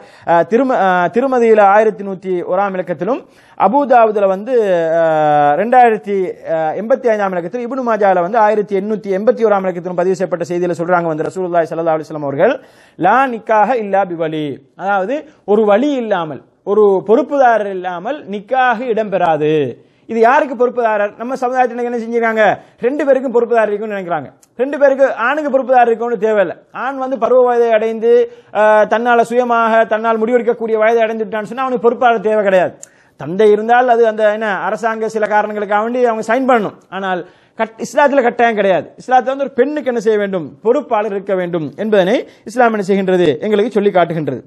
திருமதியில ஆயிரத்தி நூத்தி ஒராம் இலக்கத்திலும், அபூதாவுதுல வந்து ரெண்டாயிரத்தி எண்பத்தி ஐந்தாம் இலக்கத்திலும், இப்னு மாஜால வந்து ஆயிரத்தி எண்ணூத்தி எண்பத்தி ஓராம் இலக்கத்திலும் பதிவு செய்யப்பட்ட செய்தியில சொல்றாங்க வந்து ரசூலுல்லாஹி ஸல்லல்லாஹு அலைஹி வஸல்லம் அவர்கள், லா நிக்காஹ இல்லா பிவலி, அதாவது ஒரு வழி இல்லாமல், ஒரு பொறுப்புதாரர் இல்லாமல் நிக்காஹ் இடம்பெறாது. இது யாருக்கு பொறுப்புதாரர், நம்ம சமுதாயத்தில் என்ன செஞ்சிருக்காங்க, ரெண்டு பேருக்கும் பொறுப்புதாரர் இருக்கும்னு நினைக்கிறாங்க. ரெண்டு பேருக்கு, ஆணுக்கு பொறுப்புதாரர் இருக்கும்னு தேவையில்லை. ஆண் வந்து பருவ வயதை அடைந்து தன்னால சுயமாக தன்னால் முடிவெடுக்கக்கூடிய வயதை அடைந்துட்டான்னு சொன்னா அவனுக்கு பொறுப்பாளர் தேவை கிடையாது. தந்தை இருந்தால் அது அந்த என்ன அரசாங்க சில காரணங்களுக்காக வேண்டி அவங்க சைன் பண்ணணும். ஆனால் இஸ்லாத்தில் கட்டாயம் கிடையாது. இஸ்லாத்தில் வந்து ஒரு பெண்ணுக்கு என்ன செய்ய வேண்டும், பொறுப்பாளர் இருக்க வேண்டும் என்பதனை இஸ்லாம் என்ன செய்கின்றது, எங்களுக்கு சொல்லி காட்டுகின்றது.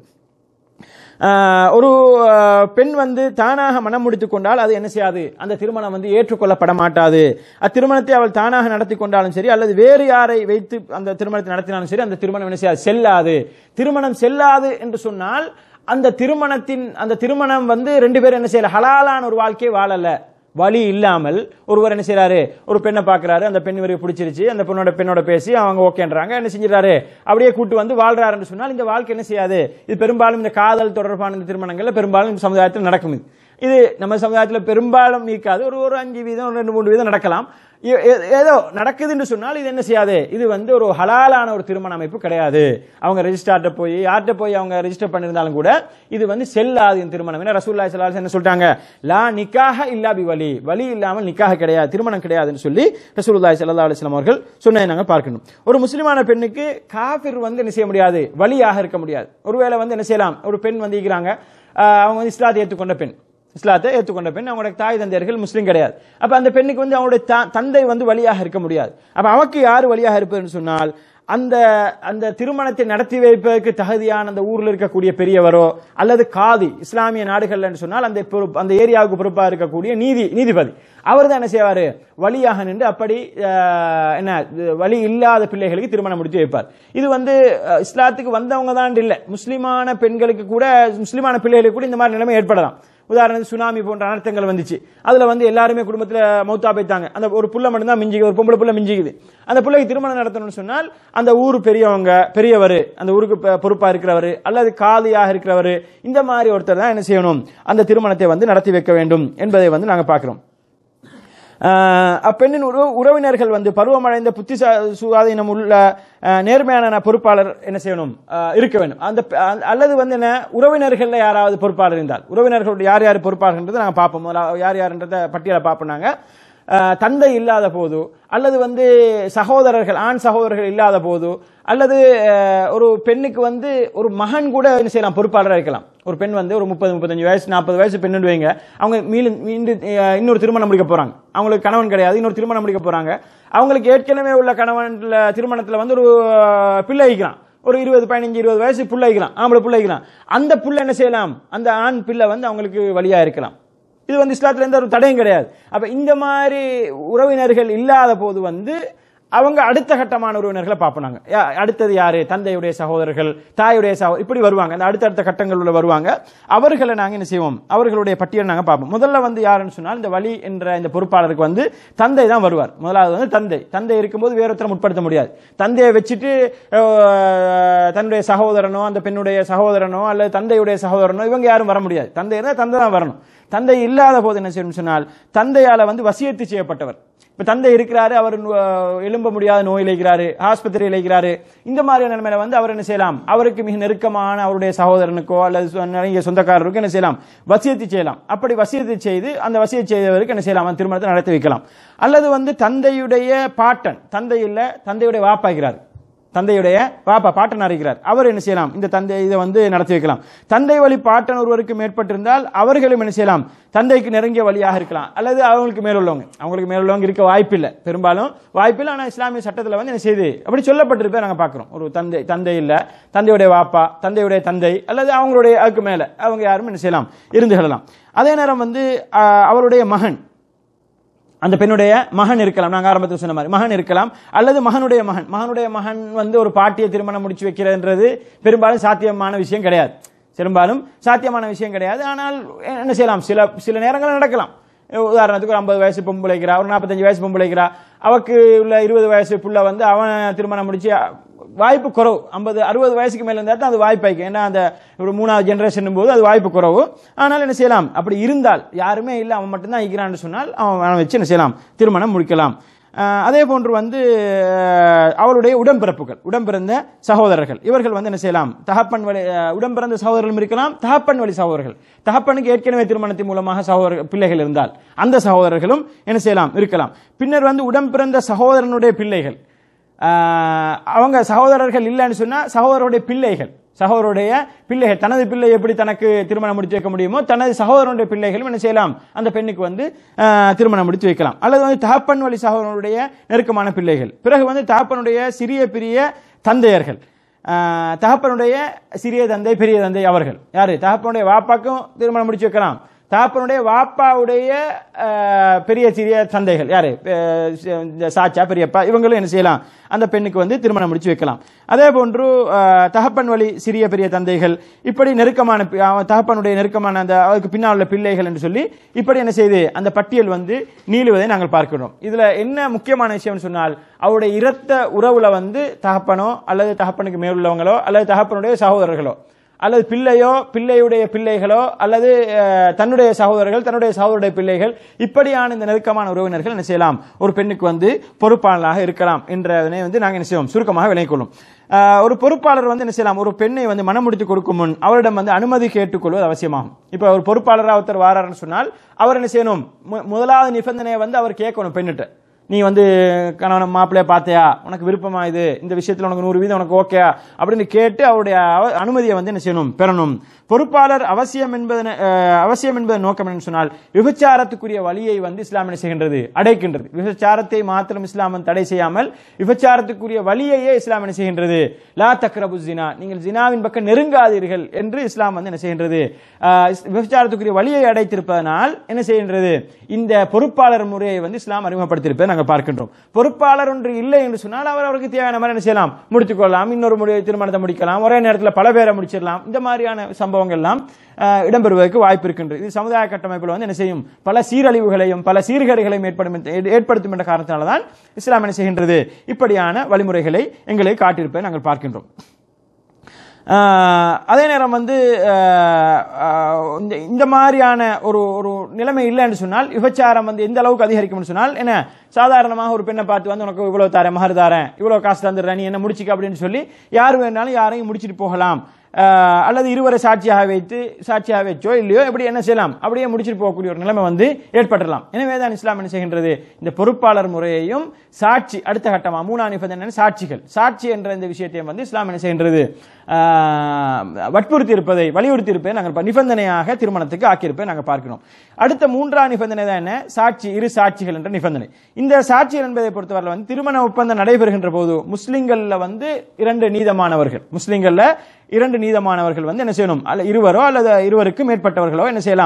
ஒரு பெண் வந்து தானாக மனம் முடித்துக் கொண்டால் அது என்ன செய்யாது, அந்த திருமணம் வந்து ஏற்றுக்கொள்ளப்பட மாட்டாது. அத்திருமணத்தை அவள் தானாக நடத்தி கொண்டாலும் சரி அல்லது வேறு யாரை வைத்து அந்த திருமணத்தை நடத்தினாலும் சரி அந்த திருமணம் என்ன செய்யாது, செல்லாது. திருமணம் செல்லாது என்று சொன்னால் அந்த திருமணத்தின் அந்த திருமணம் வந்து ரெண்டு பேரும் என்ன செய்யல, ஹலாலான ஒரு வாழ்க்கையை வாழல. வழி இல்லாமல் ஒருவர் என்ன செய்யறாரு, ஒரு பெண்ணை பாக்குறாரு, அந்த பெண் இவருக்கு பிடிச்சிருச்சு, அந்த பெண்ணோட பெண்ணோட பேசி அவங்க ஓகேன்றாங்க, என்ன செஞ்சிடறாரு, அப்படியே கூட்டு வந்து வாழ்றாருன்னு சொன்னால் இந்த வாழ்க்கை என்ன செய்யாது. இது பெரும்பாலும் இந்த காதல் தொடர்பான இந்த திருமணங்கள்ல பெரும்பாலும் சமுதாயத்தில் நடக்கும். இது நம்ம சமுதாயத்தில் பெரும்பாலும் இருக்காது, ஒரு ஒரு அஞ்சு வீதம் ஒரு ரெண்டு மூன்று வீதம் நடக்கலாம். ஏதோ நடக்குதுன்னு சொன்னால் இது என்ன செய்யாது, இது வந்து ஒரு ஹலாலான ஒரு திருமண அமைப்பு கிடையாது. அவங்க ரெஜிஸ்ட்ரார்ட்ட போய் யார்கிட்ட போய் அவங்க ரெஜிஸ்டர் பண்ணியிருந்தாலும் கூட இது வந்து செல்லாது இந்த திருமணம். ஏன்னா ரசூலுல்லாஹி ஸல்லல்லாஹு அலைஹி வஸல்லம் என்ன சொல்லிட்டாங்க, லா நிக்காஹ இல்லா பிவலி, வலி இல்லாமல் நிக்காஹ கிடையாது, திருமணம் கிடையாதுன்னு சொல்லி ரசூலுல்லாஹி ஸல்லல்லாஹு அலைஹி வஸல்லம் அவர்கள் சொன்னதை நாங்கள் பார்க்கணும். ஒரு முஸ்லிமான பெண்ணுக்கு காஃபிர் வந்து என்ன செய்ய முடியாது, வலியாக இருக்க முடியாது. ஒருவேளை வந்து என்ன செய்யலாம், ஒரு பெண் வந்து இருக்கிறாங்க, அவங்க வந்து இஸ்லாத்தை ஏற்றுக்கொண்ட பெண், இஸ்லாத்தை ஏற்றுக்கொண்ட பெண், அவங்களுடைய தாய் தந்தையர்கள் முஸ்லீம் கிடையாது. அப்ப அந்த பெண்ணுக்கு வந்து அவங்களுடைய தந்தை வந்து வழியாக இருக்க முடியாது. அப்ப அவக்கு யாரு வழியாக இருப்பதுன்னு சொன்னால் அந்த அந்த திருமணத்தை நடத்தி வைப்பதற்கு தகுதியான அந்த ஊரில் இருக்கக்கூடிய பெரியவரோ அல்லது காதி, இஸ்லாமிய நாடுகள் என்று சொன்னால் அந்த அந்த ஏரியாவுக்கு பொறுப்பாக இருக்கக்கூடிய நீதி நீதிபதி அவர் தான் என்ன செய்வாரு, வழியாக நின்று அப்படி என்ன வழி இல்லாத பிள்ளைகளுக்கு திருமணம் முடித்து வைப்பார். இது வந்து இஸ்லாத்துக்கு வந்தவங்க தான் இல்லை, முஸ்லிமான பெண்களுக்கு கூட, முஸ்லிமான பிள்ளைகளுக்கு கூட இந்த மாதிரி நிலைமை ஏற்படலாம். உதாரணத்துக்கு சுனாமி போன்ற அனர்த்தங்கள் வந்துச்சு, அதுல வந்து எல்லாருமே குடும்பத்துல மௌத்தா போய்த்தாங்க, அந்த ஒரு புள்ள மட்டும் தான் மிஞ்சிக்குது, ஒரு பொம்பளை புள்ள மிஞ்சிக்குது. அந்த பிள்ளைக்கு திருமணம் நடத்தணும்னு சொன்னால் அந்த ஊர் பெரியவங்க, பெரியவர், அந்த ஊருக்கு பொறுப்பா இருக்கிறவர் அல்லது காலியாக இருக்கிறவர், இந்த மாதிரி ஒருத்தர் தான் என்ன செய்யணும், அந்த திருமணத்தை வந்து நடத்தி வைக்க வேண்டும் என்பதை வந்து நாங்க பார்க்கிறோம். அப்பெண்ணின் உறவினர்கள் வந்து பருவமடைந்த புத்தி சுவாதீனம் உள்ள நேர்மையான பொறுப்பாளர் என்ன செய்யணும், இருக்க வேண்டும். அந்த அல்லது வந்து என்ன உறவினர்கள் யாராவது பொறுப்பாளர் இருந்தால், உறவினர்களுடைய யார் யார் பொறுப்பாளர்ன்றதை நாங்கள் பார்ப்போம். யார் யாருன்றத பட்டியலை பார்ப்போம். நாங்கள் தந்தை இல்லாத போது அல்லது வந்து சகோதரர்கள், ஆண் சகோதரர்கள் இல்லாத போது அல்லது ஒரு பெண்ணுக்கு வந்து ஒரு மகன் கூட என்ன செய்யலாம், பொறுப்பாளராக இருக்கலாம். ஒரு பெண் வந்து ஒரு முப்பது முப்பத்தஞ்சு வயசு நாற்பது வயசு பெண்ணு வைங்க, அவங்க மீண்டும் இன்னொரு திருமணம் முடிக்க போறாங்க, அவங்களுக்கு கணவன் கிடையாது, இன்னொரு திருமணம் முடிக்க போறாங்க. அவங்களுக்கு ஏற்கனவே உள்ள கணவன் திருமணத்துல வந்து ஒரு பிள்ளை வைக்கலாம், ஒரு இருபது பதினஞ்சு இருபது வயசு புள்ள வைக்கலாம், ஆம்பளை புள்ள வைக்கலாம். அந்த புள்ள என்ன செய்யலாம், அந்த ஆண் பிள்ளை வந்து அவங்களுக்கு வழியா இருக்கலாம். இது வந்து இஸ்லாத்துல எந்த ஒரு தடையும் கிடையாது. அப்ப இந்த மாதிரி உறவினர்கள் இல்லாத போது வந்து அவங்க அடுத்த கட்டமான உறவினர்களை பார்ப்பாங்க. அடுத்தது யாரு? தந்தையுடைய சகோதரர்கள், தாயுடைய சகோதரர், இப்படி வருவாங்க. அந்த அடுத்தடுத்த கட்டங்கள் உள்ள வருவாங்க. அவர்களை நாங்க என்ன செய்வோம்? அவர்களுடைய பட்டியலை நாங்க பார்ப்போம். முதல்ல வந்து யாருன்னு சொன்னால் இந்த வலி என்ற இந்த பொறுப்பாளருக்கு வந்து தந்தை தான் வருவார். முதலாவது வந்து தந்தை. தந்தை இருக்கும்போது வேற ஒருத்தரை முற்படுத்த முடியாது. தந்தையை வச்சுட்டு தன்னுடைய சகோதரனோ அந்த பெண்ணுடைய சகோதரனோ அல்லது தந்தையுடைய சகோதரனோ இவங்க யாரும் வர முடியாது. தந்தை இருந்தால் தந்தை தான் வரணும். தந்தை இல்லாத போது என்ன செய்யணும் சொன்னால் தந்தையால வந்து வசியத்து செய்யப்பட்டவர். இப்ப தந்தை இருக்கிறாரு, அவர் எழும்ப முடியாத நோயில் இருக்கிறாரு, ஆஸ்பத்திரியில் இருக்கிறாரு, இந்த மாதிரியான நிலைமையில வந்து அவர் என்ன செய்யலாம்? அவருக்கு மிக நெருக்கமான அவருடைய சகோதரனுக்கோ அல்லது சொந்தக்காரருக்கோ என்ன செய்யலாம்? வசியத்து செய்யலாம். அப்படி வசியத்து செய்து அந்த வசியத்து செய்தவருக்கு என்ன செய்யலாம்? திருமணத்தை நடத்தி வைக்கலாம். அல்லது வந்து தந்தையுடைய பாட்டன், தந்தை இல்ல தந்தையுடைய வாப்பா இருக்கிறார், தந்தையுடைய பாப்பா பாட்டன் இருக்கிறார், அவர் என்ன செய்யலாம்? இந்த தந்தை இதை வந்து நடத்தி வைக்கலாம். தந்தை வழி பாட்டன் ஒருவருக்கு மேற்பட்டிருந்தால் அவர்களும் என்ன செய்யலாம்? தந்தைக்கு நெருங்கிய வழியாக இருக்கலாம். அல்லது அவங்களுக்கு மேலுள்ளவங்க, அவங்களுக்கு மேலுள்ளவங்க இருக்க வாய்ப்பில்லை, பெரும்பாலும் வாய்ப்பில்லை. ஆனால் இஸ்லாமிய சட்டத்தில் வந்து என்ன செய்யுது? அப்படி சொல்லப்பட்டிருப்பே நாங்கள் பார்க்கிறோம். ஒரு தந்தை தந்தை இல்ல தந்தையுடைய வாப்பா, தந்தையுடைய தந்தை அல்லது அவங்களுடைய அதுக்கு மேல அவங்க யாரும் என்ன செய்யலாம்? இருந்து கொள்ளலாம். அதே நேரம் வந்து அவருடைய மகன், அந்த பெண்ணுடைய மகன் இருக்கலாம். நாங்கள் ஆரம்பத்தில் சொன்ன மாதிரி மகன் இருக்கலாம். அல்லது மகனுடைய மகன், மகனுடைய மகன் வந்து ஒரு பாட்டியை திருமணம் முடிச்சு வைக்கிறதுன்றது பெரும்பாலும் சாத்தியமான விஷயம் கிடையாது. பெரும்பாலும் சாத்தியமான விஷயம் கிடையாது. ஆனால் என்ன செய்யலாம்? சில சில நேரங்கள் நடக்கலாம். உதாரணத்துக்கு ஒரு ஐம்பது வயசு பொம்பளைக்கிறா, ஒரு நாற்பத்தஞ்சு வயசு பொம்பளைக்கிறா, அவக்கு உள்ள இருபது வயசு புள்ள வந்து அவன் திருமணம் முடிச்சு வாய்ப்பு குறவு. ஐம்பது அறுபது வயசுக்கு மேல இருந்தால் அது வாய்ப்பாய்க்கு. ஏன்னா அந்த ஒரு மூணாவது ஜெனரேஷன் போது அது வாய்ப்பு குறவு. ஆனால் என்ன செய்யலாம்? அப்படி இருந்தால் யாருமே இல்லை, அவன் மட்டும்தான் இருக்கிறான்னு சொன்னால் அவன் வச்சு என்ன செய்யலாம்? திருமணம் முடிக்கலாம். அதே போன்று வந்து அவருடைய உடன்பிறப்புகள், உடன்பிறந்த சகோதரர்கள், இவர்கள் வந்து என்ன செய்யலாம்? தகப்பன் வழி உடன்பிறந்த சகோதரர்களும் இருக்கலாம், தகப்பன் வழி சகோதரர்கள், தகப்பனுக்கு ஏற்கனவே திருமணத்தின் மூலமாக சகோதர பிள்ளைகள் இருந்தால் அந்த சகோதரர்களும் என்ன செய்யலாம்? இருக்கலாம். பின்னர் வந்து உடன்பிறந்த சகோதரனுடைய பிள்ளைகள், அவங்க சகோதரர்கள் இல்லைன்னு சொன்னா சகோதரருடைய பிள்ளைகள், சகோதரருடைய பிள்ளைகள், தனது பிள்ளை எப்படி தனக்கு திருமணம் முடித்து வைக்க முடியுமோ தனது சகோதரனுடைய பிள்ளைகளும் என்ன செய்யலாம்? அந்த பெண்ணுக்கு வந்து திருமணம் முடித்து வைக்கலாம். அல்லது வந்து தகப்பன் வழி சகோதரனுடைய நெருக்கமான பிள்ளைகள், பிறகு வந்து தகப்பனுடைய சிறிய பெரிய தந்தையர்கள், தகப்பனுடைய சிறிய தந்தை பெரிய தந்தை, அவர்கள் யாரு? தகப்பனுடைய வாப்பாக்கும் திருமணம் முடிச்சு வைக்கலாம். தகப்பனுடைய வாப்பாவுடைய பெரிய சிறிய தந்தைகள் யாரு? சாச்சா பெரியப்பா, இவங்களும் என்ன செய்யலாம்? அந்த பெண்ணுக்கு வந்து திருமணம் முடிச்சு வைக்கலாம். அதே போன்று தகப்பன் வழி சிறிய பெரிய தந்தைகள், இப்படி நெருக்கமான தகப்பனுடைய நெருக்கமான அந்த அதுக்கு பின்னால் உள்ள பிள்ளைகள் என்று சொல்லி இப்படி என்ன செய்து அந்த பட்டியல் வந்து நீளுவதை நாங்கள் பார்க்கிறோம். இதுல என்ன முக்கியமான விஷயம் சொன்னால் அவருடைய இரத்த உறவுல வந்து தகப்பனோ அல்லது தகப்பனுக்கு மேலுள்ளவங்களோ அல்லது தகப்பனுடைய சகோதரர்களோ அல்லது பிள்ளையோ பிள்ளையுடைய பிள்ளைகளோ அல்லது தன்னுடைய சகோதரர்கள் தன்னுடைய சகோதரருடைய பிள்ளைகள், இப்படியான இந்த நெருக்கமான உறவினர்கள் என்ன செய்யலாம்? ஒரு பெண்ணுக்கு வந்து பொறுப்பாளராக இருக்கலாம் என்றதனை வந்து நாங்கள் என்ன செய்வோம்? சுருக்கமாக விளங்கிக் கொள்ளும். ஒரு பொறுப்பாளர் வந்து என்ன செய்யலாம்? ஒரு பெண்ணை வந்து மனம் முடித்து கொடுக்கும் முன் அவரிடம் வந்து அனுமதி கேட்டுக்கொள்வது அவசியமாகும். இப்ப ஒரு பொறுப்பாளராக ஒருத்தர் வாராருன்னு சொன்னால் அவர் என்ன செய்யணும்? முதலாவது நிபந்தனையை வந்து அவர் கேட்கணும். பெண்ணிட்ட நீ வந்து கணவன் மாப்பிள்ளைய பார்த்தையா, உனக்கு விருப்பமா, இது இந்த விஷயத்துல உனக்கு நூறு வீதம் உனக்கு ஓகே அப்படின்னு கேட்டு அவருடைய அனுமதியை வந்து என்ன செய்யணும்? பெறணும். பொறுப்பாளர் அவசியம் என்பது அவசியம் என்பது நோக்கம் என்று சொன்னால் விபச்சாரத்துக்குரிய வழியை வந்து இஸ்லாம் என்ன செய்கின்றது? அடைக்கின்றது. விபச்சாரத்தை மாத்திரம் இஸ்லாம் தடை செய்யாமல் விபச்சாரத்துக்குரிய வழியையே இஸ்லாம் என்ன செய்கின்றது? லா தக்ரபு ஜினா, நீங்கள் ஜினாவின் பக்கம் நெருங்காதீர்கள் என்று இஸ்லாம் வந்து என்ன செய்கின்றது? விபச்சாரத்துக்குரிய வழியை அடைத்திருப்பதனால் என்ன செய்கின்றது? இந்த பொறுப்பாளர் முறையை வந்து இஸ்லாம் அறிமுகப்படுத்தியிருப்பதை நாங்கள் பார்க்கின்றோம். பொறுப்பாளர் ஒன்று இல்லை என்று சொன்னால் அவர் அவருக்கு தேவையான மாதிரி என்ன செய்யலாம்? முடித்துக் கொள்ளலாம், இன்னொரு முறை திருமணத்தை முடிக்கலாம், ஒரே நேரத்தில் பல பேரை முடிச்சிடலாம். இந்த மாதிரியான சம்பவங்கள் எல்லாம் இடம்பெறுவதற்கு வாய்ப்பு இருக்கின்றது. இது சமுதாய கட்டமைப்பில் வந்து என்ன செய்யும்? பல சீரழிவுகளையும் பல சீர்கேடுகளையும் ஏற்படுத்தும் என்ற காரணத்தினால்தான் இஸ்லாம் என்ன செய்கின்றது? இப்படியான வழிமுறைகளை எங்களை காட்டியிருப்பதை நாங்கள் பார்க்கின்றோம். அதே நேரம் வந்து இந்த மாதிரியான ஒரு ஒரு நிலைமை இல்லைன்னு சொன்னால் விபச்சாரம் வந்து எந்த அளவுக்கு அதிகரிக்கும்னு சொன்னால் என்ன, சாதாரணமாக ஒரு பெண்ணை பார்த்து வந்து உனக்கு இவ்வளவு தாரேன், மகர் தாரேன், இவ்வளவு காசு தந்துடுறேன், நீ என்ன முடிச்சுக்க அப்படின்னு சொல்லி யார் வேணாலும் யாரையும் முடிச்சுட்டு போகலாம். அல்லது இருவரை சாட்சியாக வைத்து சாட்சியாக வச்சோ இல்லையோ எப்படி என்ன செய்யலாம்? அப்படியே முடிச்சுட்டு போகக்கூடிய ஒரு நிலைமை வந்து ஏற்பட்டுடலாம். எனவே தான் இஸ்லாம் என்ன செய்கின்றது? இந்த பொறுப்பாளர் முறையையும் சாட்சி அடுத்த கட்டமா மூணாம் நிபந்தனை சாட்சிகள், சாட்சி என்ற இந்த விஷயத்தையும் வந்து இஸ்லாம் என்ன செய்கின்றது? வற்புறுத்தி இருப்பதை வலியுறுத்தி இருப்பதை நாங்கள் நிபந்தனையாக திருமணத்துக்கு ஆக்கியிருப்பதை நாங்கள் பார்க்கிறோம். அடுத்த மூன்றாம் நிபந்தனை தான் என்ன? சாட்சி, இரு சாட்சிகள் என்ற நிபந்தனை. இந்த சாட்சிகள் என்பதை பொறுத்தவரை வந்து திருமண ஒப்பந்தம் நடைபெறுகின்ற போது முஸ்லிம்கள்ல வந்து இரண்டு நீதமானவர்கள், முஸ்லிம்கள்ல இரண்டு நீதமானவர்கள் வந்து என்ன செய்யணும்? அல்ல இருவரோ அல்லது இருவருக்கு மேற்பட்டவர்களோ என்ன செய்யலாம்?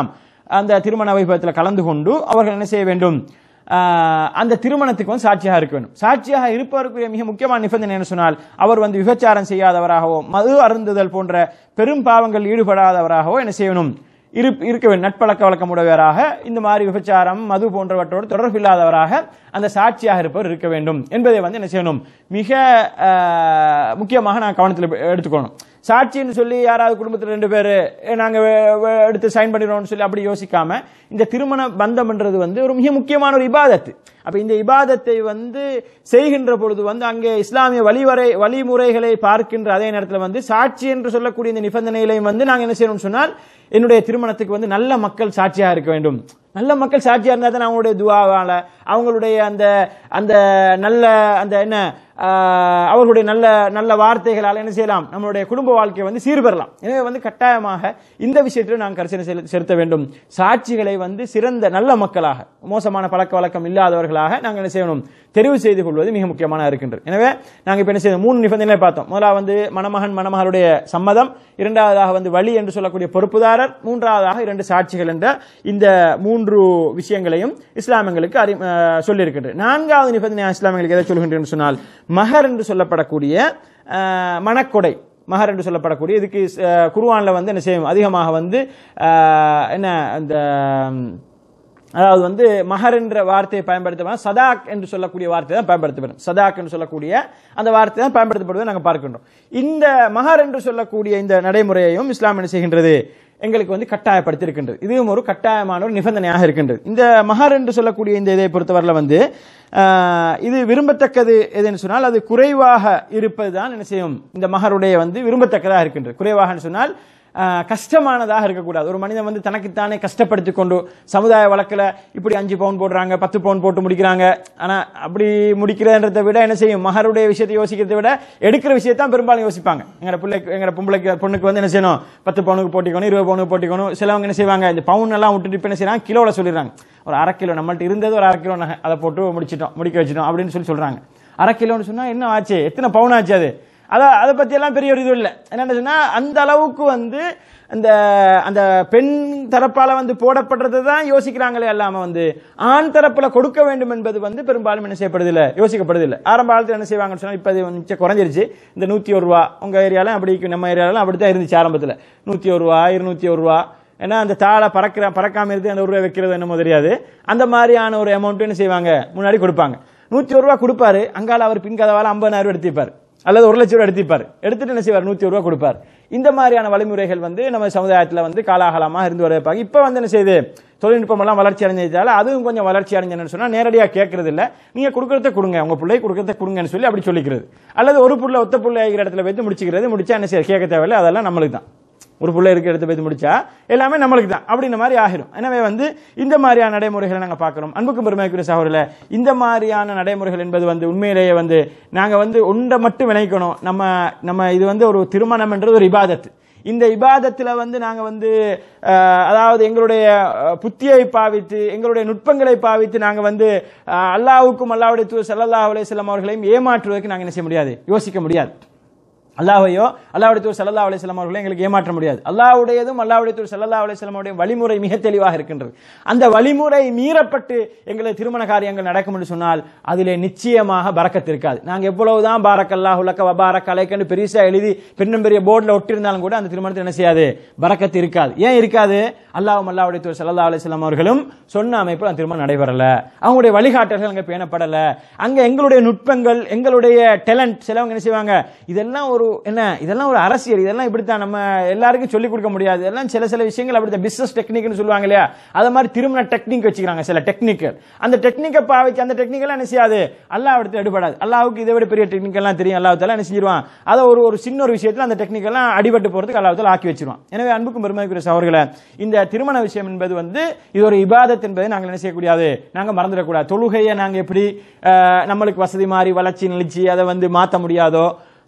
அந்த திருமண வைபவத்தில் கலந்து கொண்டு அவர்கள் என்ன செய்ய வேண்டும், அந்த திருமணத்துக்கு வந்து சாட்சியாக இருக்க வேண்டும். சாட்சியாக இருப்பவருக்குரிய மிக முக்கியமான நிபந்தனை என்ன சொன்னால், அவர் வந்து விபச்சாரம் செய்யாதவராகவோ மது அருந்துதல் போன்ற பெரும் பாவங்கள் ஈடுபடாதவராகவோ என்ன செய்யணும் இருக்க வேண்டும். நட்பழக்க வழக்கமுடையவராக, இந்த மாதிரி விபச்சாரம் மது போன்றவற்றோடு தொடர்பு இல்லாதவராக அந்த சாட்சியாக இருப்பவர் இருக்க வேண்டும் என்பதை வந்து என்ன செய்யணும் மிக முக்கியமாக நான் கவனத்தில் எடுத்துக்கணும். சாட்சின்னு சொல்லி யாராவது குடும்பத்தில் ரெண்டு பேர் நாங்கள் எடுத்து சைன் பண்ணிடுறோம்னு சொல்லி அப்படி யோசிக்காம, இந்த திருமண பந்தம்ன்றது வந்து ஒரு மிக முக்கியமான ஒரு இபாதத்து. அப்ப இந்த இபாதத்தை வந்து செய்கின்ற பொழுது வந்து அங்கே இஸ்லாமிய வழிவரை வழிமுறைகளை பார்க்கின்ற அதே நேரத்தில் வந்து சாட்சி என்று சொல்லக்கூடிய இந்த நிபந்தனைகளையும் வந்து நாங்கள் என்ன செய்யணும்னு சொன்னால், என்னுடைய திருமணத்துக்கு வந்து நல்ல மக்கள் சாட்சியாக இருக்க வேண்டும். நல்ல மக்கள் சாட்சியாக இருந்தால் தான் அவங்களுடைய துவாவால, அவங்களுடைய அந்த அந்த நல்ல அந்த என்ன அவர்களுடைய நல்ல நல்ல வார்த்தைகளால் என்ன செய்யலாம், நம்மளுடைய குடும்ப வாழ்க்கையை வந்து சீர்பெறலாம். எனவே வந்து கட்டாயமாக இந்த விஷயத்தில் நாங்கள் கரிசனை செலுத்த வேண்டும். சாட்சிகளை வந்து சிறந்த நல்ல மக்களாக, மோசமான பழக்க வழக்கம் இல்லாதவர்களாக நாங்கள் என்ன செய்யணும் தெரிவு செய்து கொள்வது மிக முக்கியமான இருக்கின்றது. எனவே நாங்கள் இப்போ என்ன செய்யணும், மூணு நிபந்தனைகளை பார்த்தோம். முதலாவது வந்து மணமகன் மணமகளுடைய சம்மதம், இரண்டாவதாக வந்து வழி என்று சொல்லக்கூடிய பொறுப்புதாரர், மூன்றாவதாக இரண்டு சாட்சிகள் என்ற இந்த மூன்று விஷயங்களையும் இஸ்லாமியங்களுக்கு அறி சொல்லியிருக்கின்றது. நான்காவது நிபந்தனை இஸ்லாமியங்களுக்கு எதை சொல்கின்றேன் சொன்னால், மஹர் என்று சொல்லப்படக்கூடிய மணக்கொடை, மஹர் என்று சொல்லப்படக்கூடிய இதுக்கு குர்ஆன்ல வந்து என்ன செய்யும் அதிகமாக வந்து என்ன அந்த அதாவது வந்து மஹர் என்ற வார்த்தையை பயன்படுத்த சதாக் என்று சொல்லக்கூடிய வார்த்தை தான் பயன்படுத்தப்படும். சதாக் என்று சொல்லக்கூடிய அந்த வார்த்தை தான் பயன்படுத்தப்படுவதை நாங்கள் பார்க்கின்றோம். இந்த மஹர் என்று சொல்லக்கூடிய இந்த நடைமுறையையும் இஸ்லாம் என்ன செய்கின்றது எங்களுக்கு வந்து கட்டாயப்படுத்தி இருக்கின்றது. இதுவும் ஒரு கட்டாயமான ஒரு நிபந்தனையாக இருக்கின்றது. இந்த மஹர் என்று சொல்லக்கூடிய இந்த இதை பொறுத்தவரையில் வந்து இது விரும்பத்தக்கது எதுன்னு சொன்னால், அது குறைவாக இருப்பது தான் என்ன செய்யும் இந்த மஹருடைய வந்து விரும்பத்தக்கதாக இருக்கின்றது. குறைவாக சொன்னால் கஷ்டமானதாக இருக்கக்கூடாது. ஒரு மனிதன் வந்து தனக்குத்தானே கஷ்டப்படுத்தி கொண்டு சமுதாய வழக்கில் இப்படி அஞ்சு பவுன் போடுறாங்க, பத்து பவுன் போட்டு முடிக்கிறாங்க. ஆனால் அப்படி முடிக்கிறன்றதை விட என்ன செய்யும், மகருடைய விஷயத்தை யோசிக்கிறதை விட எடுக்கிற விஷயத்தான் பெரும்பாலும் யோசிப்பாங்க. எங்களோட பிள்ளைக்கு எங்களோட பொம்பளைக்கு பொண்ணுக்கு வந்து என்ன செய்யணும், பத்து பவுனுக்கு போட்டிக்கணும், இருபது பவுனுக்கு போட்டிக்கணும். சிலவங்க என்ன செய்வாங்க, இந்த பவுன் எல்லாம் விட்டுட்டு இப்போ என்ன செய்யறாங்க, கிலோவில் சொல்லிடுறாங்க. ஒரு அரை கிலோ நம்மள்ட்ட இருந்தது ஒரு அரை கிலோ நகை, அதை போட்டு முடிச்சிட்டோம் முடிக்க வச்சிட்டோம் அப்படின்னு சொல்லி சொல்றாங்க. அரை கிலோன்னு சொன்னா என்ன ஆச்சு, எத்தனை பவுன் ஆச்சு அது? அதான் அதை பத்தி எல்லாம் பெரிய ஒரு இது இல்லை. என்னன்னு சொன்னா, அந்த அளவுக்கு வந்து அந்த அந்த பெண் தரப்பால வந்து போடப்படுறது தான் யோசிக்கிறாங்களே அல்லாம வந்து ஆண் தரப்புல கொடுக்க வேண்டும் என்பது வந்து பெரும்பாலும் என்ன செய்யப்படுதில்லை, யோசிக்கப்படுதில்லை. ஆரம்ப காலத்தில் என்ன செய்வாங்கன்னு சொன்னா, இப்ப அது குறைஞ்சிருச்சு. இந்த நூத்தி ஒரு ரூபா உங்க ஏரியாலும் அப்படி, நம்ம ஏரியாலும் அப்படித்தான் இருந்துச்சு ஆரம்பத்தில். நூத்தி ஒரு ரூபா இருநூத்தி ஒரு ரூபா, ஏன்னா அந்த தாளை பறக்கிற பறக்காம இருந்து அந்த ஒரு ரூபாய் வைக்கிறது என்னமோ தெரியாது. அந்த மாதிரியான ஒரு அமௌண்ட் என்ன செய்வாங்க முன்னாடி கொடுப்பாங்க. நூத்தி ஒரு ரூபா கொடுப்பாரு, அங்கால அவர் பின்கதவால ஐம்பதாயிரம் ரூபாய் எடுத்துப்பாரு, அல்லது ஒரு லட்சம் ரூபாய் எடுத்துப்பாரு. எடுத்துட்டு என்ன செய்வார், நூத்தி ஒரு ரூபாய் கொடுப்பார். இந்த மாதிரியான வழிமுறைகள் வந்து நம்ம சமுதாயத்தில் வந்து காலாகாலமாக இருந்து வரப்பாங்க. இப்ப வந்து என்ன செய்யுது, தொழில்நுட்பம் எல்லாம் வளர்ச்சி அடைஞ்சதால அதுவும் கொஞ்சம் வளர்ச்சி அடைஞ்சேன்னு சொன்னா நேரடியாக கேட்கறது இல்லை, நீங்க கொடுக்கறத கொடுங்க, உங்க பிள்ளை கொடுக்கறத கொடுங்கன்னு சொல்லி அப்படி சொல்லிக்கிறது. அல்லது ஒரு புள்ள ஒத்த புள்ளை ஆகிற இடத்துல வைத்து முடிச்சுக்கிறது. முடிச்சா என்ன செய்ய கேட்க தேவையில்லை, அதெல்லாம் நம்மளுக்கு தான். ஒரு பிள்ளை இருக்க இடத்த போய் முடிச்சா எல்லாமே நம்மளுக்கு தான் அப்படின்ற மாதிரி ஆகிரும். எனவே வந்து இந்த மாதிரியான நடைமுறைகளை நாங்கள் பார்க்கிறோம். அன்புக்கும் பெருமைக்குரிய சகோதரர்களே, இந்த மாதிரியான நடைமுறைகள் என்பது வந்து உண்மையிலேயே வந்து நாங்கள் வந்து ஒன்றை மட்டும் விளைக்கணும். நம்ம நம்ம இது வந்து ஒரு திருமணம் என்றது ஒரு இபாதத்து. இந்த இபாதத்தில் வந்து நாங்கள் வந்து அதாவது எங்களுடைய புத்தியை பாவித்து எங்களுடைய நுட்பங்களை பாவித்து நாங்கள் வந்து அல்லாஹ்வுக்கும் அல்லாஹ்வுடைய தூதர் ஸல்லல்லாஹு அலைஹி வஸல்லம் அவர்களையும் ஏமாற்றுவதற்கு நாங்கள் என்ன செய்ய முடியாது, யோசிக்க முடியாது. அல்லாஹ்வையோ அல்லாஹ்வுடைய தூதர் ஸல்லல்லாஹு அலைஹி வஸல்லம் அவர்களை எங்களுக்கு ஏமாற்ற முடியாது. அல்லாஹ்வுடையதும் அல்லாஹ்வுடைய தூதர் ஸல்லல்லாஹு அலைஹி வஸல்லம் அவருடைய வழிமுறை மிக தெளிவாக இருக்கின்றது. அந்த வழிமுறை மீறப்பட்டு எங்களை திருமண காரியங்கள் நடக்கும் என்று சொன்னால் அதிலே நிச்சயமாக பரக்கத் இருக்காது. நாங்க எவ்வளவுதான் பாரக்கல்லாஹு லக்க வ பாரக் அலைக்கன்னு பெருசா எழுதி பெண்ணும் பெரிய போர்டில் ஒட்டியிருந்தாலும் கூட அந்த திருமணத்தில் என்ன செய்யாது, பரக்கத் இருக்காது. ஏன் இருக்காது? அல்லாஹ்வும் அல்லாஹ்வுடைய தூதர் ஸல்லல்லாஹு அலைஹி வஸல்லம் அவர்களும் சொன்ன அமைப்பில் அந்த திருமணம் நடைபெறல, அவங்களுடைய வழிகாட்டல்கள் அங்கே பேணப்படல. அங்க எங்களுடைய நுட்பங்கள் எங்களுடைய டேலண்ட் சிலவங்க என்ன செய்வாங்க, இதெல்லாம் ஒரு என்ன இதெல்லாம் ஒரு அரசியல், இதெல்லாம் இப்படித்தான் நம்ம எல்லாருக்கும் சொல்லிக் கொடுக்க முடியாது. இதெல்லாம் சில சில விஷயங்கள் அப்படித்தான் பிசினஸ் டெக்னிக்னு சொல்லுவாங்க இல்லையா, அது மாதிரி திருமண டெக்னிக் வச்சுக்கிறாங்க சில டெக்னிக்கல். அந்த டெக்னிக்கை பாவிச்சு அந்த டெக்னிக்கெல்லாம் என்ன செய்யாது, அல்லாஹ் எடுத்து எடுபடாது. அல்லாஹ்வுக்கு இதை விட பெரிய டெக்னிக்கெல்லாம் தெரியும். அல்லாஹ் தஆலா என்ன செஞ்சிருவான், அதை ஒரு ஒரு சின்ன ஒரு விஷயத்தில் அந்த டெக்னிக்கெல்லாம் அடிபட்டு போறதுக்கு அல்லாஹ் தஆலா ஆக்கி வச்சிருவான். எனவே அன்புக்கும் பெருமைக்குரிய சகோதரர்களே, இந்த திருமண விஷயம் என்பது வந்து இது ஒரு இபாதத் என்பதை நாங்கள் என்ன செய்யக்கூடாது, நாங்கள் மறந்துடக்கூடாது. தொழுகையை நாங்கள் எப்படி நம்மளுக்கு வசதி மாறி வளர்ச்சி நிலைச்சி அதை வந்து மாற்ற முடியாதோ,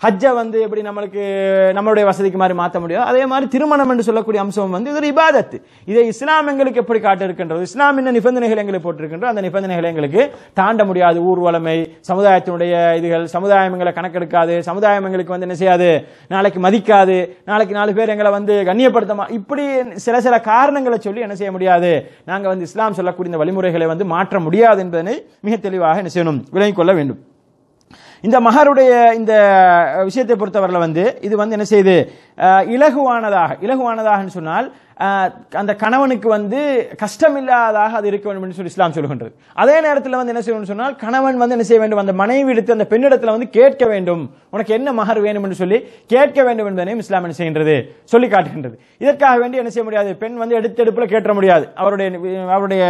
ஹஜ்ஜை வந்து எப்படி நம்மளுக்கு நம்மளுடைய வசதிக்கு மாதிரி மாற்ற முடியும், அதே மாதிரி திருமணம் என்று சொல்லக்கூடிய அம்சம் வந்து இது ஒரு இபாதத்து. இதை இஸ்லாம் எங்களுக்கு எப்படி காட்ட இருக்கின்றது, இஸ்லாம் என்ன நிபந்தனைகள் எங்களுக்கு போட்டிருக்கின்றோம், அந்த நிபந்தனைகளை எங்களுக்கு தாண்ட முடியாது. ஊர்வலமை, சமுதாயத்தினுடைய இதுகள், சமுதாயம் எங்களை கணக்கெடுக்காது, சமுதாயம் எங்களுக்கு வந்து என்ன செய்யாது, நாளைக்கு மதிக்காது, நாளைக்கு நாலு பேர் எங்களை வந்து கண்ணியப்படுத்தமா, இப்படி சில சில காரணங்களை சொல்லி என்ன செய்ய முடியாது, நாங்க வந்து இஸ்லாம் சொல்லக்கூடிய இந்த வழிமுறைகளை வந்து மாற்ற முடியாது என்பதனை மிக தெளிவாக என்ன செய்யணும், விளங்கிக் கொள்ள வேண்டும். இந்த மஹருடைய இந்த விஷயத்தை பொறுத்தவரையில் வந்து இது வந்து என்ன செய்யுது, இலகுவானதாக இலகுவானதாக சொன்னால் அந்த கணவனுக்கு வந்து கஷ்டம் இல்லாததாக அது இருக்க வேண்டும் என்று சொல்லி இஸ்லாம் சொல்கின்றது. அதே நேரத்தில் வந்து என்ன செய்யணும் சொன்னால் கணவன் வந்து என்ன செய்ய வேண்டும், அந்த மனைவி எடுத்து அந்த பெண்ணிடத்தில் வந்து கேட்க வேண்டும், உனக்கு என்ன மஹர் வேணும் என்று சொல்லி கேட்க வேண்டும் என்பதையும் இஸ்லாம் என்ன செய்கின்றது, சொல்லி காட்டுகின்றது. இதற்காக வேண்டி என்ன செய்ய முடியாது, பெண் வந்து எடுத்தெடுப்பில் கேட்ட முடியாது. அவருடைய அவருடைய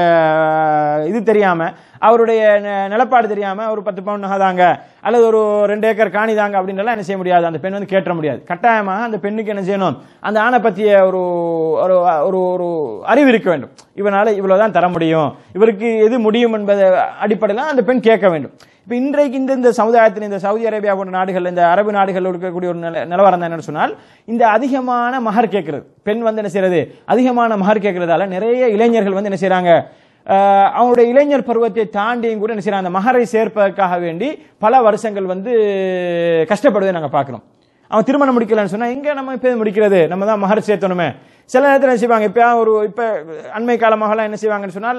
இது தெரியாம, அவருடைய நிலப்பாடு தெரியாம ஒரு பத்து பவுன் நகைதாங்க அல்லது ஒரு ரெண்டு ஏக்கர் காணி தாங்க அப்படின்றலாம் என்ன செய்ய முடியாது, அந்த பெண் வந்து கேட்ட முடியாது. கட்டாயமாக அந்த பெண்ணுக்கு என்ன செய்யணும், அந்த ஆணை பற்றிய ஒரு ஒரு ஒரு அறிவு இருக்க வேண்டும். இவனால இவ்வளவுதான் தர முடியும், இவருக்கு எது முடியும் என்பதை அடிப்படையில் அந்த பெண் கேட்க வேண்டும். இப்ப இன்றைக்கு இந்த இந்த சமுதாயத்தில் இந்த சவுதி அரேபியா போன்ற நாடுகள், இந்த அரபு நாடுகள் இருக்கக்கூடிய ஒரு நிலவரம் என்னன்னு சொன்னால், இந்த அதிகமான மஹர் கேட்கிறது, பெண் வந்து என்ன செய்யறது, அதிகமான மஹர் கேட்கறதால நிறைய இளைஞர்கள் வந்து என்ன செய்யறாங்க, அவங்களுடைய இளைஞர் பருவத்தை தாண்டியும் கூட என்ன செய்யறாங்க, அந்த மஹரை சேர்ப்பதற்காக வேண்டி பல வருஷங்கள் வந்து கஷ்டப்படுவதை நாங்கள் பார்க்கிறோம். அவன் திருமணம் முடிக்கலன்னு சொன்னா எங்க நம்ம இப்ப முடிக்கிறது, நம்ம தான் மஹர் சேர்த்தணுமே. சில நேரத்தில் என்ன செய்வாங்க, இப்ப ஒரு இப்ப அண்மை காலமாக என்ன செய்வாங்கன்னு சொன்னால்,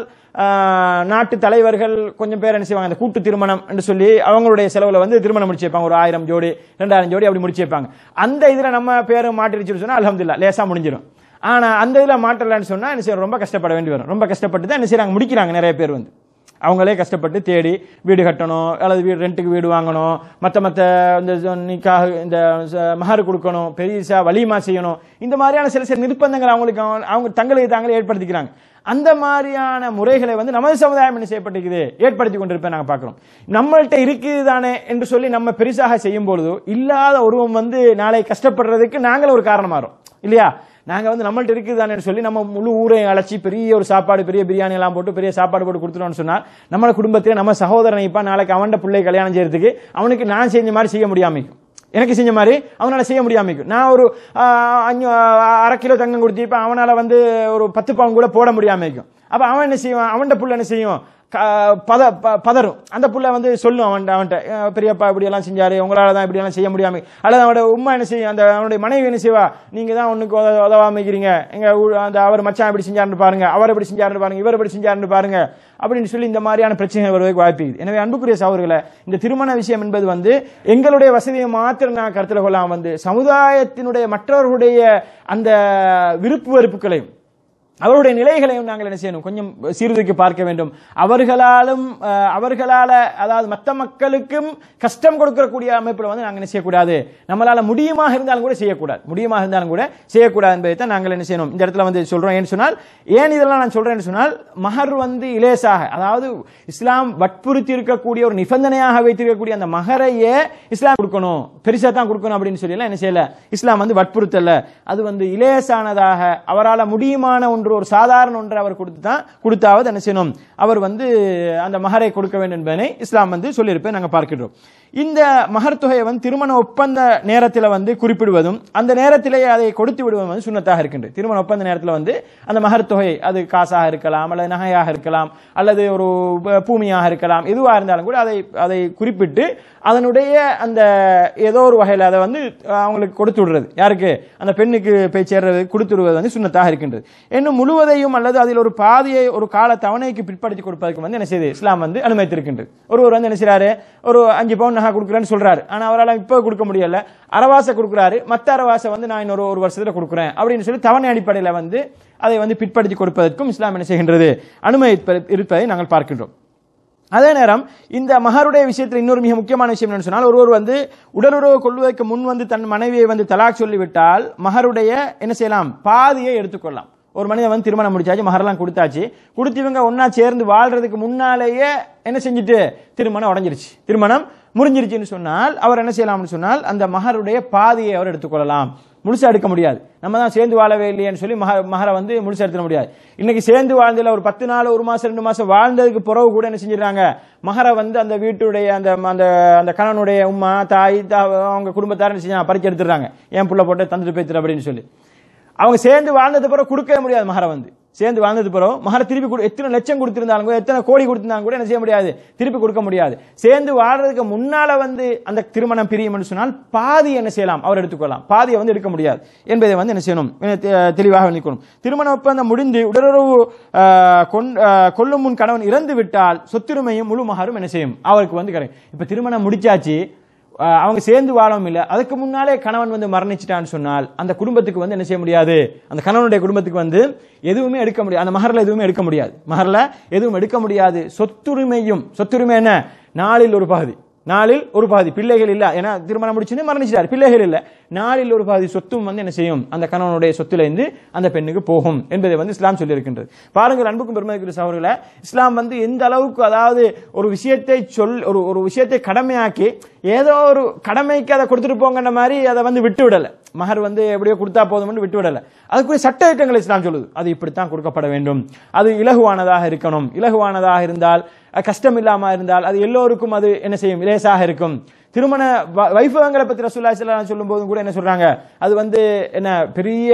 நாட்டு தலைவர்கள் கொஞ்சம் பேர் என்ன செய்வாங்க, அந்த கூட்டு திருமணம் என்று சொல்லி அவங்களுடைய செலவுல வந்து திருமணம் முடிச்சு வைப்பாங்க. ஒரு ஆயிரம் ஜோடி ரெண்டாயிரம் ஜோடி அப்படி முடிச்சு வைப்பாங்க. அந்த இதுல நம்ம பேரும் மாட்டிருச்சுன்னு சொன்னா அல்ஹம்துலில்லாஹ் லேசா முடிஞ்சிடும். ஆனா அந்த இதுல மாட்டலன்னு சொன்னா என்ன செய்யணும், ரொம்ப கஷ்டப்பட வேண்டி வரும். ரொம்ப கஷ்டப்பட்டு தான் என்ன செய்யறாங்க, முடிக்கிறாங்க. நிறைய பேர் வந்து அவங்களே கஷ்டப்பட்டு தேடி வீடு கட்டணும், அல்லது வீடு ரெண்டுக்கு வீடு வாங்கணும், மற்ற மற்ற இந்த நிக்காஹ் இந்த மஹர் கொடுக்கணும், பெரியசா வலிமா செய்யணும், இந்த மாதிரியான சில சில நிர்பந்தங்கள் அவங்களுக்கு அவங்க தங்களுக்கு தாங்களே ஏற்படுத்திக்கிறாங்க. அந்த மாதிரியான முறைகளை வந்து நமது சமுதாயம் என்ன செய்யப்பட்டிருக்குது, ஏற்படுத்தி கொண்டிருப்பேன் நாங்கள் பார்க்கிறோம். நம்மள்கிட்ட இருக்குது தானே என்று சொல்லி நம்ம பெருசாக செய்யும் பொழுது இல்லாத உருவம் வந்து நாளை கஷ்டப்படுறதுக்கு நாங்களும் ஒரு காரணமாறோம் இல்லையா. நாங்க வந்து நம்மள்ட்ட இருக்குதானு சொல்லி நம்ம முழு ஊரையும் அழைச்சி பெரிய ஒரு சாப்பாடு, பெரிய பிரியாணி எல்லாம் போட்டு பெரிய சாப்பாடு போட்டு கொடுத்துட்டோம்னு சொன்னால் நம்ம குடும்பத்திலே நம்ம சகோதரனை இப்ப நாளைக்கு அவன் பிள்ளை கல்யாணம் செய்யறதுக்கு அவனுக்கு நான் செஞ்ச மாதிரி செய்ய முடியாமிக்கும், எனக்கு செஞ்ச மாதிரி அவனால செய்ய முடியாமிக்கும். நான் ஒரு அரை கிலோ தங்கம் கொடுத்து இப்ப அவனால வந்து ஒரு பத்து பவுன் கூட போட முடியாமிக்கும். அப்ப அவன் என்ன செய்வான், அவன் புள்ள என்ன செய்யும், பத பதறும். அந்த புள்ள வந்து சொல்லும் அவன் அவன்கிட்ட, பெரியப்பா இப்படி எல்லாம் செஞ்சாரு, உங்களால தான் இப்படி எல்லாம் செய்ய முடியாம. அல்லது அவனோட உம்மா என்ன செய்யும், அந்த அவனுடைய மனைவி என்ன செய்வா, நீங்க தான் ஒண்ணுக்கு உதவாமிக்கிறீங்க, எங்க அந்த அவர் மச்சான் எப்படி செஞ்சாருன்னு பாருங்க, அவர் எப்படி செஞ்சாருன்னு பாருங்க, இவர் எப்படி செஞ்சாருன்னு பாருங்க அப்படின்னு சொல்லி இந்த மாதிரியான பிரச்சனைகள் வருவதற்கு வாய்ப்பு. எனவே அன்புக்குரிய சகோதரர்களே, இந்த திருமண விஷயம் என்பது வந்து எங்களுடைய வசதியை மாத்திரம் நான் கருத்தில் கொள்ளாம வந்து சமுதாயத்தினுடைய மற்றவர்களுடைய அந்த விருப்பு வெறுப்புகளையும் அவருடைய நிலைகளையும் நாங்கள் என்ன செய்யணும், கொஞ்சம் சீர்தூக்கி பார்க்க வேண்டும். அவர்களாலும் அவர்களால அதாவது மற்ற மக்களுக்கும் கஷ்டம் கொடுக்கக்கூடிய அமைப்பில் வந்து நாங்கள் என்ன செய்யக்கூடாது, நம்மளால முடியுமாக இருந்தாலும் கூட செய்யக்கூடாது, முடியுமாக இருந்தாலும் கூட செய்யக்கூடாது என்பதை தான் நாங்கள் என்ன செய்யணும் இந்த இடத்துல வந்து சொல்றோம். ஏன்னு சொன்னால், ஏன் இதெல்லாம் நான் சொல்றேன்னு சொன்னால், மஹர் வந்து இலேசாக, அதாவது இஸ்லாம் வற்புறுத்தி இருக்கக்கூடிய ஒரு நிபந்தனையாக வைத்திருக்கக்கூடிய அந்த மஹரையே இஸ்லாம் கொடுக்கணும், பெருசா தான் கொடுக்கணும் அப்படின்னு சொல்லி என்ன செய்யல, இஸ்லாம் வந்து வற்புறுத்தல. அது வந்து இலேசானதாக அவரால் முடியுமான ஒன்று, ஒரு சாதாரண ஒன்று அவர் கொடுத்து தான் கொடுத்தாவது என்ன செய்யணும், அவர் வந்து அந்த மஹரை கொடுக்க வேண்டும் என்பதை இஸ்லாம் வந்து சொல்லியிருப்பேன் நாங்கள் பார்க்கிறோம். இந்த மஹர் தொகையை வந்து திருமண ஒப்பந்த நேரத்தில் வந்து குறிப்பிடுவதும் அந்த நேரத்திலேயே அதை கொடுத்து விடுவதும் வந்து சுன்னத்தாக இருக்கின்றது. திருமண ஒப்பந்த நேரத்தில் வந்து அந்த மஹர் தொகை அது காசாக இருக்கலாம், அல்லது நகையாக இருக்கலாம், அல்லது ஒரு பூமியாக இருக்கலாம், எதுவாக இருந்தாலும் கூட அதை அதை குறிப்பிட்டு அதனுடைய அந்த ஏதோ ஒரு வகையில் அதை வந்து அவங்களுக்கு கொடுத்து விடுறது, யாருக்கு, அந்த பெண்ணுக்கு போய் சேர்றது கொடுத்து விடுவது வந்து சுன்னத்தாக இருக்கின்றது. இன்னும் முழுவதையும் அல்லது அதில் ஒரு பாதியை ஒரு கால தவணைக்கு பிற்படுத்தி கொடுப்பதற்கு வந்து என்ன செய்யுது, இஸ்லாம் வந்து அனுமதித்திருக்கின்றது. ஒருவர் வந்து என்ன செய்யறாரு, ஒரு அஞ்சு பவுன் நகை கொடுக்குறேன்னு சொல்றாரு, ஆனா அவரால் இப்ப கொடுக்க முடியல, அரவாசை கொடுக்குறாரு, மற்ற அரவாசை வந்து நான் இன்னொரு ஒரு வருஷத்துல கொடுக்குறேன் அப்படின்னு சொல்லி தவணை அடிப்படையில் வந்து அதை வந்து பிற்படுத்தி கொடுப்பதற்கும் இஸ்லாம் என்ன செய்கின்றது, அனுமதி இருப்பதை நாங்கள் பார்க்கின்றோம். அதே நேரம் இந்த மஹருடைய விஷயத்தில் இன்னொரு மிக முக்கியமான விஷயம் என்னன்னு சொன்னால், ஒருவர் வந்து உடலுறவு கொள்வதற்கு முன் வந்து தன் மனைவியை வந்து தலாக் சொல்லிவிட்டால் மஹருடைய என்ன செய்யலாம், பாதியை எடுத்துக்கொள்ளலாம். ஒரு மனிதன் வந்து திருமணம் முடிச்சாச்சு, மஹர்லாம் கொடுத்தாச்சு, கொடுத்து இவங்க ஒன்னா சேர்ந்து வாழ்றதுக்கு முன்னாலேயே என்ன செஞ்சுட்டு திருமணம் உடஞ்சிருச்சு, திருமணம் முறிஞ்சிருச்சுன்னு சொன்னால் அவர் என்ன செய்யலாம்னு சொன்னால் அந்த மஹருடைய பாதியை அவர் எடுத்துக்கொள்ளலாம். முழுசா எடுக்க முடியாது. நம்ம தான் சேர்ந்து வாழவே இல்லையேன்னு சொல்லி மக மகரை வந்து முழுசா எடுத்துட முடியாது. இன்னைக்கு சேர்ந்து வாழ்ந்ததில் ஒரு பத்து நாள் ஒரு மாசம் ரெண்டு மாசம் வாழ்ந்ததுக்கு பிறகு கூட என்ன செஞ்சிடறாங்க, மகரை வந்து அந்த வீட்டுடைய அந்த அந்த அந்த கணவனுடைய உமா தாய் அவங்க குடும்பத்தார என்ன செஞ்சாங்க பறிச்சு எடுத்துடுறாங்க. ஏன் புள்ள போட்டு தந்துட்டு போய்த்துரு அப்படின்னு சொல்லி. அவங்க சேர்ந்து வாழ்ந்தது பிறகு கொடுக்கவே முடியாது. மகரை வந்து சேர்ந்து வாழ்ந்தது பிறகு மகரை திருப்பி எத்தனை லட்சம் கொடுத்திருந்தாலும் எத்தனை கோடி கொடுத்திருந்தாலும் கூட என்ன செய்ய முடியாது, திருப்பி கொடுக்க முடியாது. சேர்ந்து வாழ்றதுக்கு முன்னால வந்து அந்த திருமணம் பிரியும் என்று சொன்னால் பாதி என்ன செய்யலாம், அவர் எடுத்துக்கொள்ளலாம், பாதியை வந்து எடுக்க முடியாது என்பதை வந்து என்ன செய்யணும், தெளிவாக நிற்கணும். திருமண ஒப்பந்தம் முடிந்து உடலுறவு கொள்ளும் முன் கணவன் இறந்து விட்டால் சொத்துரிமையும் முழு மகரும் என்ன செய்யும், அவருக்கு வந்து கிடைக்கும். இப்ப திருமணம் முடிச்சாச்சு, அவங்க சேர்ந்து வாழவும் இல்லை, அதுக்கு முன்னாலே கணவன் வந்து மரணிச்சிட்டான்னு சொன்னால் அந்த குடும்பத்துக்கு வந்து என்ன செய்ய முடியாது, அந்த கணவனுடைய குடும்பத்துக்கு வந்து எதுவுமே எடுக்க முடியாது, அந்த மகர்ல எதுவுமே எடுக்க முடியாது, மகர்ல எதுவும் எடுக்க முடியாது. சொத்துரிமையும், சொத்துரிமை என்ன, நாளில் ஒரு பகுதி, நாளில் ஒரு பாதி, பிள்ளைகள் இல்ல, ஏன்னா திருமணம் முடிச்சுன்னு மரணிச்சிட்டார், பிள்ளைகள் இல்ல, நாளில் ஒரு பாதி சொத்தும் வந்து என்ன செய்யும், அந்த கணவனுடைய சொத்துல இருந்து அந்த பெண்ணுக்கு போகும் என்பதை வந்து இஸ்லாம் சொல்லி இருக்கின்றது. பாருங்கள் அன்புக்கும் பெருமதிக்குரிய சகோதரர்களே, இஸ்லாம் வந்து எந்த அளவுக்கு, அதாவது ஒரு விஷயத்தை சொல் ஒரு ஒரு விஷயத்தை கடமையாக்கி ஏதோ ஒரு கடமைக்கு அதை கொடுத்துட்டு போங்கன்ற மாதிரி அதை வந்து விட்டு விடல, மகர் வந்து எப்படியோ கொடுத்தா போதும்னு விட்டு விடல. அதுக்குரிய சட்ட திட்டங்கள் இஸ்லாம் சொல்லுது, அது இப்படித்தான் கொடுக்கப்பட வேண்டும், அது இலகுவானதாக இருக்கணும், இலகுவானதாக இருந்தால் கஷ்டம் இல்லாம இருந்தால் அது எல்லோருக்கும் அது என்ன செய்யும், லேசாக இருக்கும். திருமண வைபவங்களை பத்தி ரசூலுல்லாஹி ஸல்லல்லாஹு அலைஹி வஸல்லம் சொல்லும் போதும் கூட என்ன சொல்றாங்க, அது வந்து என்ன பெரிய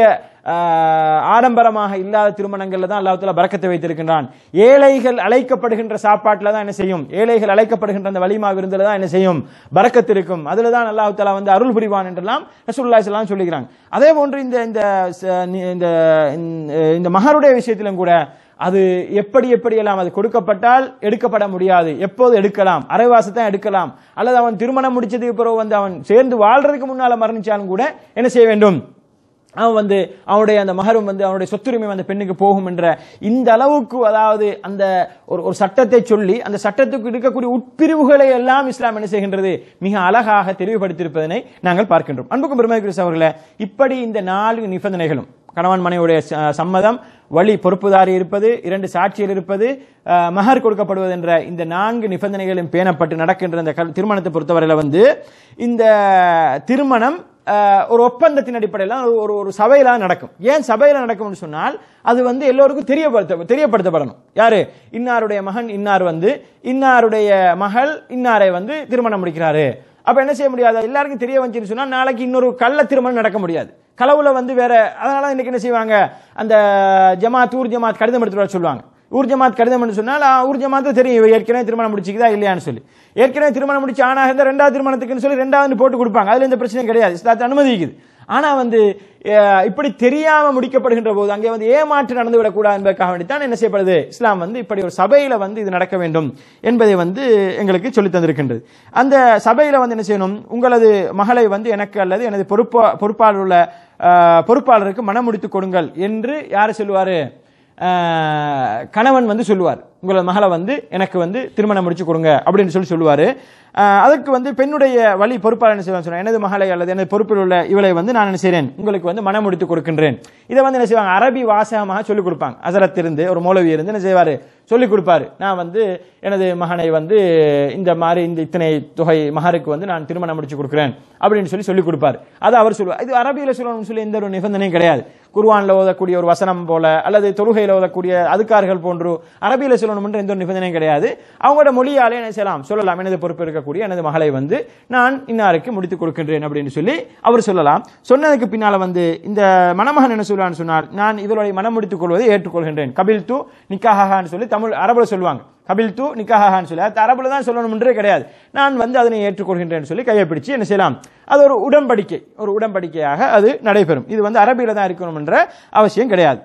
ஆடம்பரமாக இல்லாத திருமணங்கள்ல தான் அல்லாஹ் தஆலா பரக்கத்தை வைத்திருக்கின்றான். ஏழைகள் அழைக்கப்படுகின்ற சாப்பாட்டுல தான் என்ன செய்யும், ஏழைகள் அழைக்கப்படுகின்ற அந்த வலிமா விருந்துல தான் என்ன செய்யும், பரக்கத்து இருக்கும், அதுல தான் அல்லாஹ் தஆலா வந்து அருள் புரிவான் என்றெல்லாம் ரசூலுல்லாஹி ஸல்லல்லாஹு அலைஹி வஸல்லம் சொல்லிக்கிறாங்க. அதே போன்று இந்த இந்த இந்த மஹருடைய விஷயத்திலும் கூட அது எப்படி எப்படி எல்லாம் அது கொடுக்கப்பட்டால் எடுக்கப்பட முடியாது, எப்போது எடுக்கலாம், அரைவாசி தான் எடுக்கலாம், அல்லது அவன் திருமணம் முடிச்சதுக்கு பிறகு வந்து அவன் சேர்ந்து வாழ்றதுக்கு முன்னால மரணிச்சாலும் கூட என்ன செய்ய வேண்டும், அவன் வந்து அவனுடைய அந்த மகரும் வந்து அவனுடைய சொத்துரிமை அந்த பெண்ணுக்கு போகும் என்ற இந்த அளவுக்கு, அதாவது அந்த ஒரு ஒரு சட்டத்தை சொல்லி அந்த சட்டத்துக்கு இருக்கக்கூடிய உட்பிரிவுகளை எல்லாம் இஸ்லாம் என்ன செய்கின்றது, மிக அழகாக தெளிவுபடுத்தியிருப்பதனை நாங்கள் பார்க்கின்றோம். அன்புக்கும் பெருமதிக்குரிய சகோதரர்களே, இப்படி இந்த நான்கு நிபந்தனைகளும், கணவன் மனைவியுடைய சம்மதம், வழி பொறுப்புதாரி இருப்பது, இரண்டு சாட்சிகள் இருப்பது, மஹர் கொடுக்கப்படுவது என்ற இந்த நான்கு நிபந்தனைகளும் பேணப்பட்டு நடக்கின்ற இந்த திருமணத்தை பொறுத்தவரையில வந்து இந்த திருமணம் ஒரு ஒப்பந்தத்தின் அடிப்படையில் ஒரு ஒரு சபையில நடக்கும். ஏன் சபையில நடக்கும்னு சொன்னால் அது வந்து எல்லோருக்கும் தெரியப்படுத்த தெரியப்படுத்தப்படணும். யாரு, இன்னாருடைய மகன் இன்னார் வந்து இன்னாருடைய மகள் இன்னாரை வந்து திருமணம் முடிக்கிறாரு. அப்ப என்ன செய்ய முடியாது, எல்லாருக்கும் தெரிய வந்துச்சுன்னு சொன்னா நாளைக்கு இன்னொரு கள்ள திருமணம் நடக்க முடியாது, களவுல வந்து வேற. அதனால இன்னைக்கு என்ன செய்வாங்க, அந்த ஜமாத் ஊர் ஜமாத் கடிதம் எடுத்துட்டு வர சொல்லுவாங்க. ஊர் ஜமாத் கடிதம் சொன்னால் ஊர் ஜமாத்து தெரியும் ஏற்கனவே திருமணம் முடிச்சுக்குதா இல்லையான்னு சொல்லி. ஏற்கனவே திருமணம் முடிச்சு ஆனா இருந்தா ரெண்டாவது திருமணத்துக்குன்னு சொல்லி ரெண்டாவது போட்டு கொடுப்பாங்க, அதுல எந்த பிரச்சனையும் கிடையாது, இஸ்லாத்தை அனுமதிக்குது. ஆனா வந்து இப்படி தெரியாம முடிக்கப்படுகின்ற போது அங்கே வந்து ஏமாற்று நடந்து விடக்கூடாது என்பதற்காக வேண்டித்தான் என்ன செய்யப்படுது, இஸ்லாம் வந்து இப்படி ஒரு சபையில வந்து இது நடக்க வேண்டும் என்பதை வந்து எங்களுக்கு சொல்லி தந்திருக்கின்றது. அந்த சபையில வந்து என்ன செய்யணும், உங்களது மகளை வந்து எனக்கு அல்லது எனது பொறுப்பா பொறுப்பாளர் உள்ள பொறுப்பாளருக்கு மனம் முடித்துக் கொடுங்கள் என்று யாரு சொல்லுவாரு, கணவன் வந்து சொல்லுவார், உங்களோட மகளை வந்து எனக்கு வந்து திருமணம் முடிச்சு கொடுங்க அப்படின்னு சொல்லி சொல்லுவாரு. அதுக்கு வந்து பெண்ணுடைய வழி பொறுப்பாளர் என்ன செய்வாங்க சொன்னா, எனது மகளை அல்லது எனது பொறுப்பில் உள்ள இவளை வந்து நான் என்ன செய்றேன், உங்களுக்கு வந்து மனம் முடித்து கொடுக்கின்றேன். இதை வந்து என்ன செய்வாங்க, அரபி வாசகமாக சொல்லிக் கொடுப்பாங்க. ஹஸரத் இருந்து ஒரு மௌலவி இருந்து என்ன செய்வாரு, சொல்லிக் கொடுப்பாரு, நான் வந்து எனது மகனை வந்து இந்த மாதிரி இந்த இத்தனை தொகை மகருக்கு வந்து நான் திருமணம் முடிச்சு கொடுக்கிறேன் அப்படின்னு சொல்லி சொல்லிக் கொடுப்பாரு. அது அவர் சொல்லுவார். இது அரபியில சொல்லணும்னு சொல்லி எந்த ஒரு நிபந்தனையும் கிடையாது. குர்ஆன்ல ஓதக்கூடிய ஒரு வசனம் போல அல்லது தொழுகையில் ஓதக்கூடிய அதுக்கார்கள் போன்று அரபியில சொல்லணும் என்ற எந்த ஒரு நிபந்தனையும் கிடையாது. அவங்களோட மொழியாலே என்ன செய்யலாம், சொல்லலாம், எனது பொறுப்பு இருக்கக்கூடிய எனது மகளை வந்து நான் இன்னாருக்கு முடித்துக் கொடுக்கின்றேன் அப்படின்னு சொல்லி அவர் சொல்லலாம். சொன்னதுக்கு பின்னால வந்து இந்த மணமகன் என்ன சொல்லுவான்னு சொன்னார், நான் இவருடைய மனம் முடித்துக் கொள்வதை ஏற்றுக்கொள்கின்றேன், கபில் து நிக்காஹான்னு சொல்லி தமிழ் அரபுல சொல்லுவாங்க, கபில் து நிக்காஹான்னு சொல்லி அது அரபுல தான் சொல்லணும்ன்றே கிடையாது, நான் வந்து அதனை ஏற்றுக்கொள்கின்றேன் சொல்லி கையை பிடிச்சு என்ன செய்யலாம், அது ஒரு உடன்படிக்கை, ஒரு உடன்படிக்கையாக அது நடைபெறும். இது வந்து அரபியில தான் இருக்கணும் என்ற அவசியம் கிடையாது.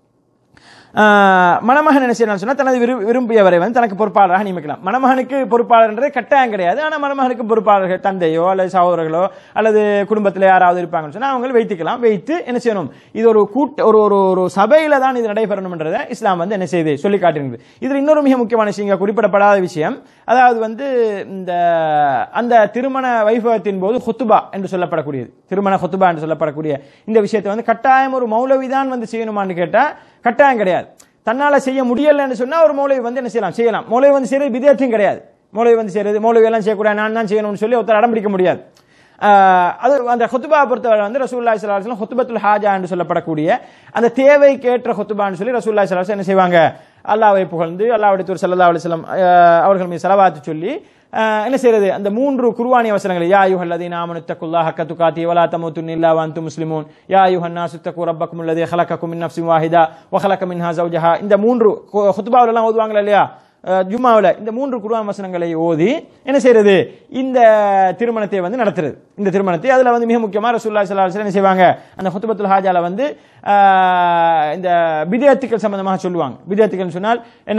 மணமகன் என்ன செய்யலாம் சொன்னா, தனது விரும்பியவரை வந்து தனக்கு பொறுப்பாளராக நியமிக்கலாம். மணமகனுக்கு பொறுப்பாளர்ன்றது கட்டாயம் கிடையாது. ஆனா மணமகனுக்கு பொறுப்பாளர்கள் தந்தையோ அல்லது சகோதரர்களோ அல்லது குடும்பத்தில் யாராவது இருப்பாங்கன்னு சொன்னா அவங்க வைத்துக்கலாம். வைத்து என்ன செய்யணும், இது ஒரு கூட்ட ஒரு ஒரு சபையில தான் இது நடைபெறணும் என்றதை இஸ்லாம் வந்து என்ன செய்து சொல்லி காட்டுகிறது. இதுல இன்னொரு மிக முக்கியமான விஷயம், குறிப்பிடப்படாத விஷயம், அதாவது வந்து இந்த அந்த திருமண வைபவத்தின் போது ஹுத்துபா என்று சொல்லப்படக்கூடியது, திருமண ஹுத்துபா என்று சொல்லப்படக்கூடிய இந்த விஷயத்தை வந்து கட்டாயம் ஒரு மௌலவிதான் வந்து செய்யணுமான்னு கேட்டா கட்டாயம் கிடையாது. தன்னால செய்ய முடியலன்னு சொன்னா ஒரு மௌலவி வந்து என்ன செய்யலாம், செய்யலாம். மௌலவி வந்து செய்யறது விதேயத்தையும் கிடையாது. மௌலவி வந்து செய்யறது, மௌலவி எல்லாம் செய்யக்கூடாது, நான் தான் செய்யணும்னு சொல்லி ஒருத்தர் அடம் பிடிக்க முடியாது. அது அந்த ஹுத்பா பொறுத்தவரை வந்து ரசூலுல்லாஹி ஸல்லல்லாஹு அலைஹி வஸல்லம் ஹுத்பத்துல் ஹாஜா என்று சொல்லப்படக்கூடிய அந்த தேவைக்கேற்ற ஹுத்பான்னு சொல்லி ரசூலுல்லாஹி ஸல்லல்லாஹு அலைஹி வஸல்லம் என்ன செய்வாங்க, அல்லாஹ்வை புகழ்ந்து அல்லாஹ்வுடைய தூதர் ஸல்லல்லாஹு அலைஹி வஸல்லம் அவர்கள் மீது ஸலவாத் சொல்லி என்ன செய்யறது, அந்த மூன்று குர்ஆனிய வசனங்கள் யா அய்யுஹல்லதீன ஆமனு தக்குல்லாஹ ஹக்க துகாத்திஹி வலா தமூதுன்ன இல்லா வ அன்தும் முஸ்லிமூன் யா அய்யுஹன் நாஸு தக்கு ரப்பக்கும் அல்லதீ ஹலகக்கும் மின் நஃப்ஸின் வாஹிதா வ ஹலக மின்ஹா ஸௌஜஹா, இந்த மூன்று ஹுத்பாவுல எல்லாம் ஓதுவாங்க இல்லையா ஜும்மாவுல, இந்த மூன்று குர்ஆன் வசனங்களை ஓதி என்ன செய்யறது, இந்த திருமணத்தை வந்து நடத்துறது. இந்த திருமணத்தை அதுல வந்து மிக முக்கியமா ரசூலுல்லாஹி ஸல்லல்லாஹு அலைஹி வஸல்லம் என்ன செய்வாங்க, அந்த ஹுத்பத்துல் ஹாஜால வந்து இந்த பித்அத்துக்கள் சம்பந்தமாக சொல்லுவாங்க. பித்அத்துக்கள் சொன்னால் என்ன,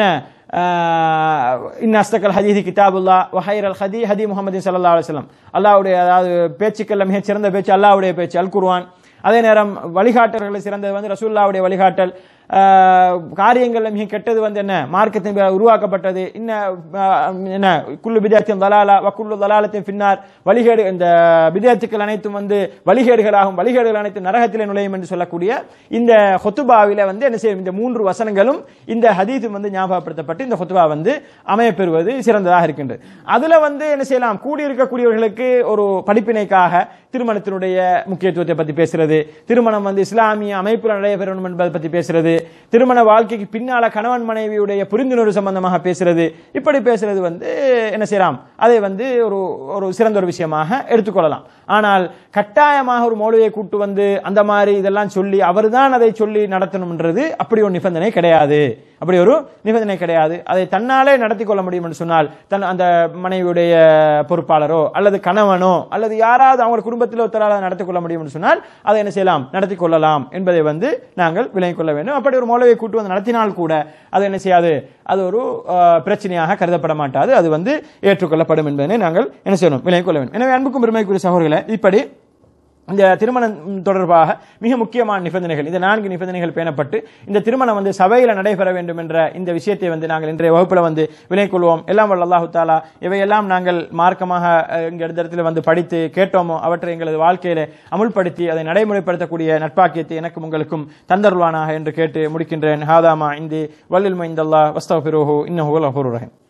இன்ன அஸ்தகல் ஹதீஸி கிதாபுல்லாஹ் வ ஹைரல் ஹதி ஹதி முஹம்மதின் ஸல்லல்லாஹு அலைஹி வஸல்லம், அல்லாஹ்வுடைய அதாவது பேச்சுக்கள் மிக சிறந்த பேச்சு அல்லாஹ்வுடைய பேச்சு அல் குர்ஆன். அதே நேரம் வழிகாட்டல்களை சிறந்தது வந்து ரசூலுல்லாஹ்வுடைய வழிகாட்டல். காரியங்கள்ல மிக கெட்டது வந்து என்ன, மார்க்கத்தின் உருவாக்கப்பட்டது. இன்ன என்ன குல்லு பித்அத்தின் தலாலா வ குல்லு தலாலத்தின் ஃபின்னார், வழிகேடு இந்த பித்அத்துக்கள் அனைத்தும் வந்து வழிகேடுகளாகும், வழிகேடுகள் அனைத்தும் நரகத்திலே நுழையும் என்று சொல்லக்கூடிய இந்த ஹுத்பாவில வந்து என்ன செய்யும், இந்த மூன்று வசனங்களும் இந்த ஹதீஸும் வந்து ஞாபகப்படுத்தப்பட்டு இந்த ஹுத்பா வந்து அமையப்பெறுவது சிறந்ததாக இருக்கின்றது. அதுல வந்து என்ன செய்யலாம், கூடியிருக்கக்கூடியவர்களுக்கு ஒரு படிப்பினைக்காக திருமணத்தினுடைய முக்கியத்துவத்தை பற்றி பேசுறது, திருமணம் வந்து இஸ்லாமிய அமைப்பில் நடைபெறணும் என்பதை பற்றி பேசுறது, திருமண வாழ்க்கைக்கு பின்னால கணவன் மனைவியுடைய புரிந்துணர்வு சம்பந்தமாக பேசுறது, இப்படி பேசுறது வந்து என்ன செய்யலாம், அதை வந்து ஒரு ஒரு சிறந்த ஒரு விஷயமாக எடுத்துக்கொள்ளலாம். ஆனால் கட்டாயமாக ஒரு மௌலவியை கூட்டு வந்து அந்த மாதிரி இதெல்லாம் சொல்லி அவர்தான் அதை சொல்லி நடத்தணும்ன்றது அப்படி ஒரு நிபந்தனை கிடையாது. அப்படி ஒரு நிபந்தனை கிடையாது. அதை தன்னாலே நடத்தி கொள்ள முடியும் என்று சொன்னால் தன் அந்த மனைவியுடைய பொறுப்பாளரோ அல்லது கணவனோ அல்லது யாராவது அவங்க குடும்பத்தில் ஒருத்தரால் நடத்தி கொள்ள முடியும் என்று சொன்னால் அதை என்ன செய்யலாம், நடத்தி கொள்ளலாம் என்பதை வந்து நாங்கள் விளங்கிக் கொள்ள வேண்டும். அப்படி ஒரு மௌலவியை கூட்டு வந்து நடத்தினால் கூட அது என்ன செய்யாது, அது ஒரு பிரச்சனையாக கருதப்பட மாட்டாது, அது வந்து ஏற்றுக்கொள்ளப்படும் என்பதை நாங்கள் என்ன செய்யணும், விளங்கிக் கொள்ள வேண்டும். எனவே அன்புக்கும் பெருமைக்குரிய சகோதரர்களே, இப்படி இந்த திருமணம் தொடர்பாக மிக முக்கியமான நிபந்தனைகள், இந்த நான்கு நிபந்தனைகள் பேணப்பட்டு இந்த திருமணம் வந்து சபையில் நடைபெற வேண்டும் என்ற இந்த விஷயத்தை வந்து நாங்கள் இன்றைய வகுப்பில் வந்து விளங்கிக் கொள்வோம். எல்லாம் வல்ல அல்லாஹு தஆலா இவையெல்லாம் நாங்கள் மார்க்கமாக இங்க இடத்துல வந்து படித்து கேட்டோமோ அவற்றை எங்களது வாழ்க்கையில அமுல்படுத்தி அதை நடைமுறைப்படுத்தக்கூடிய நட்பாக்கியத்தை எனக்கும் உங்களுக்கும் தந்தருள்வானாக என்று கேட்டு முடிக்கின்றேன். ஹாதாமா இந்தி வல்லில் மைந்தல்லாஹ் வஸ்தக்ஃபிருஹு இன்னஹு வல் கஃபூருர் ரஹீம்.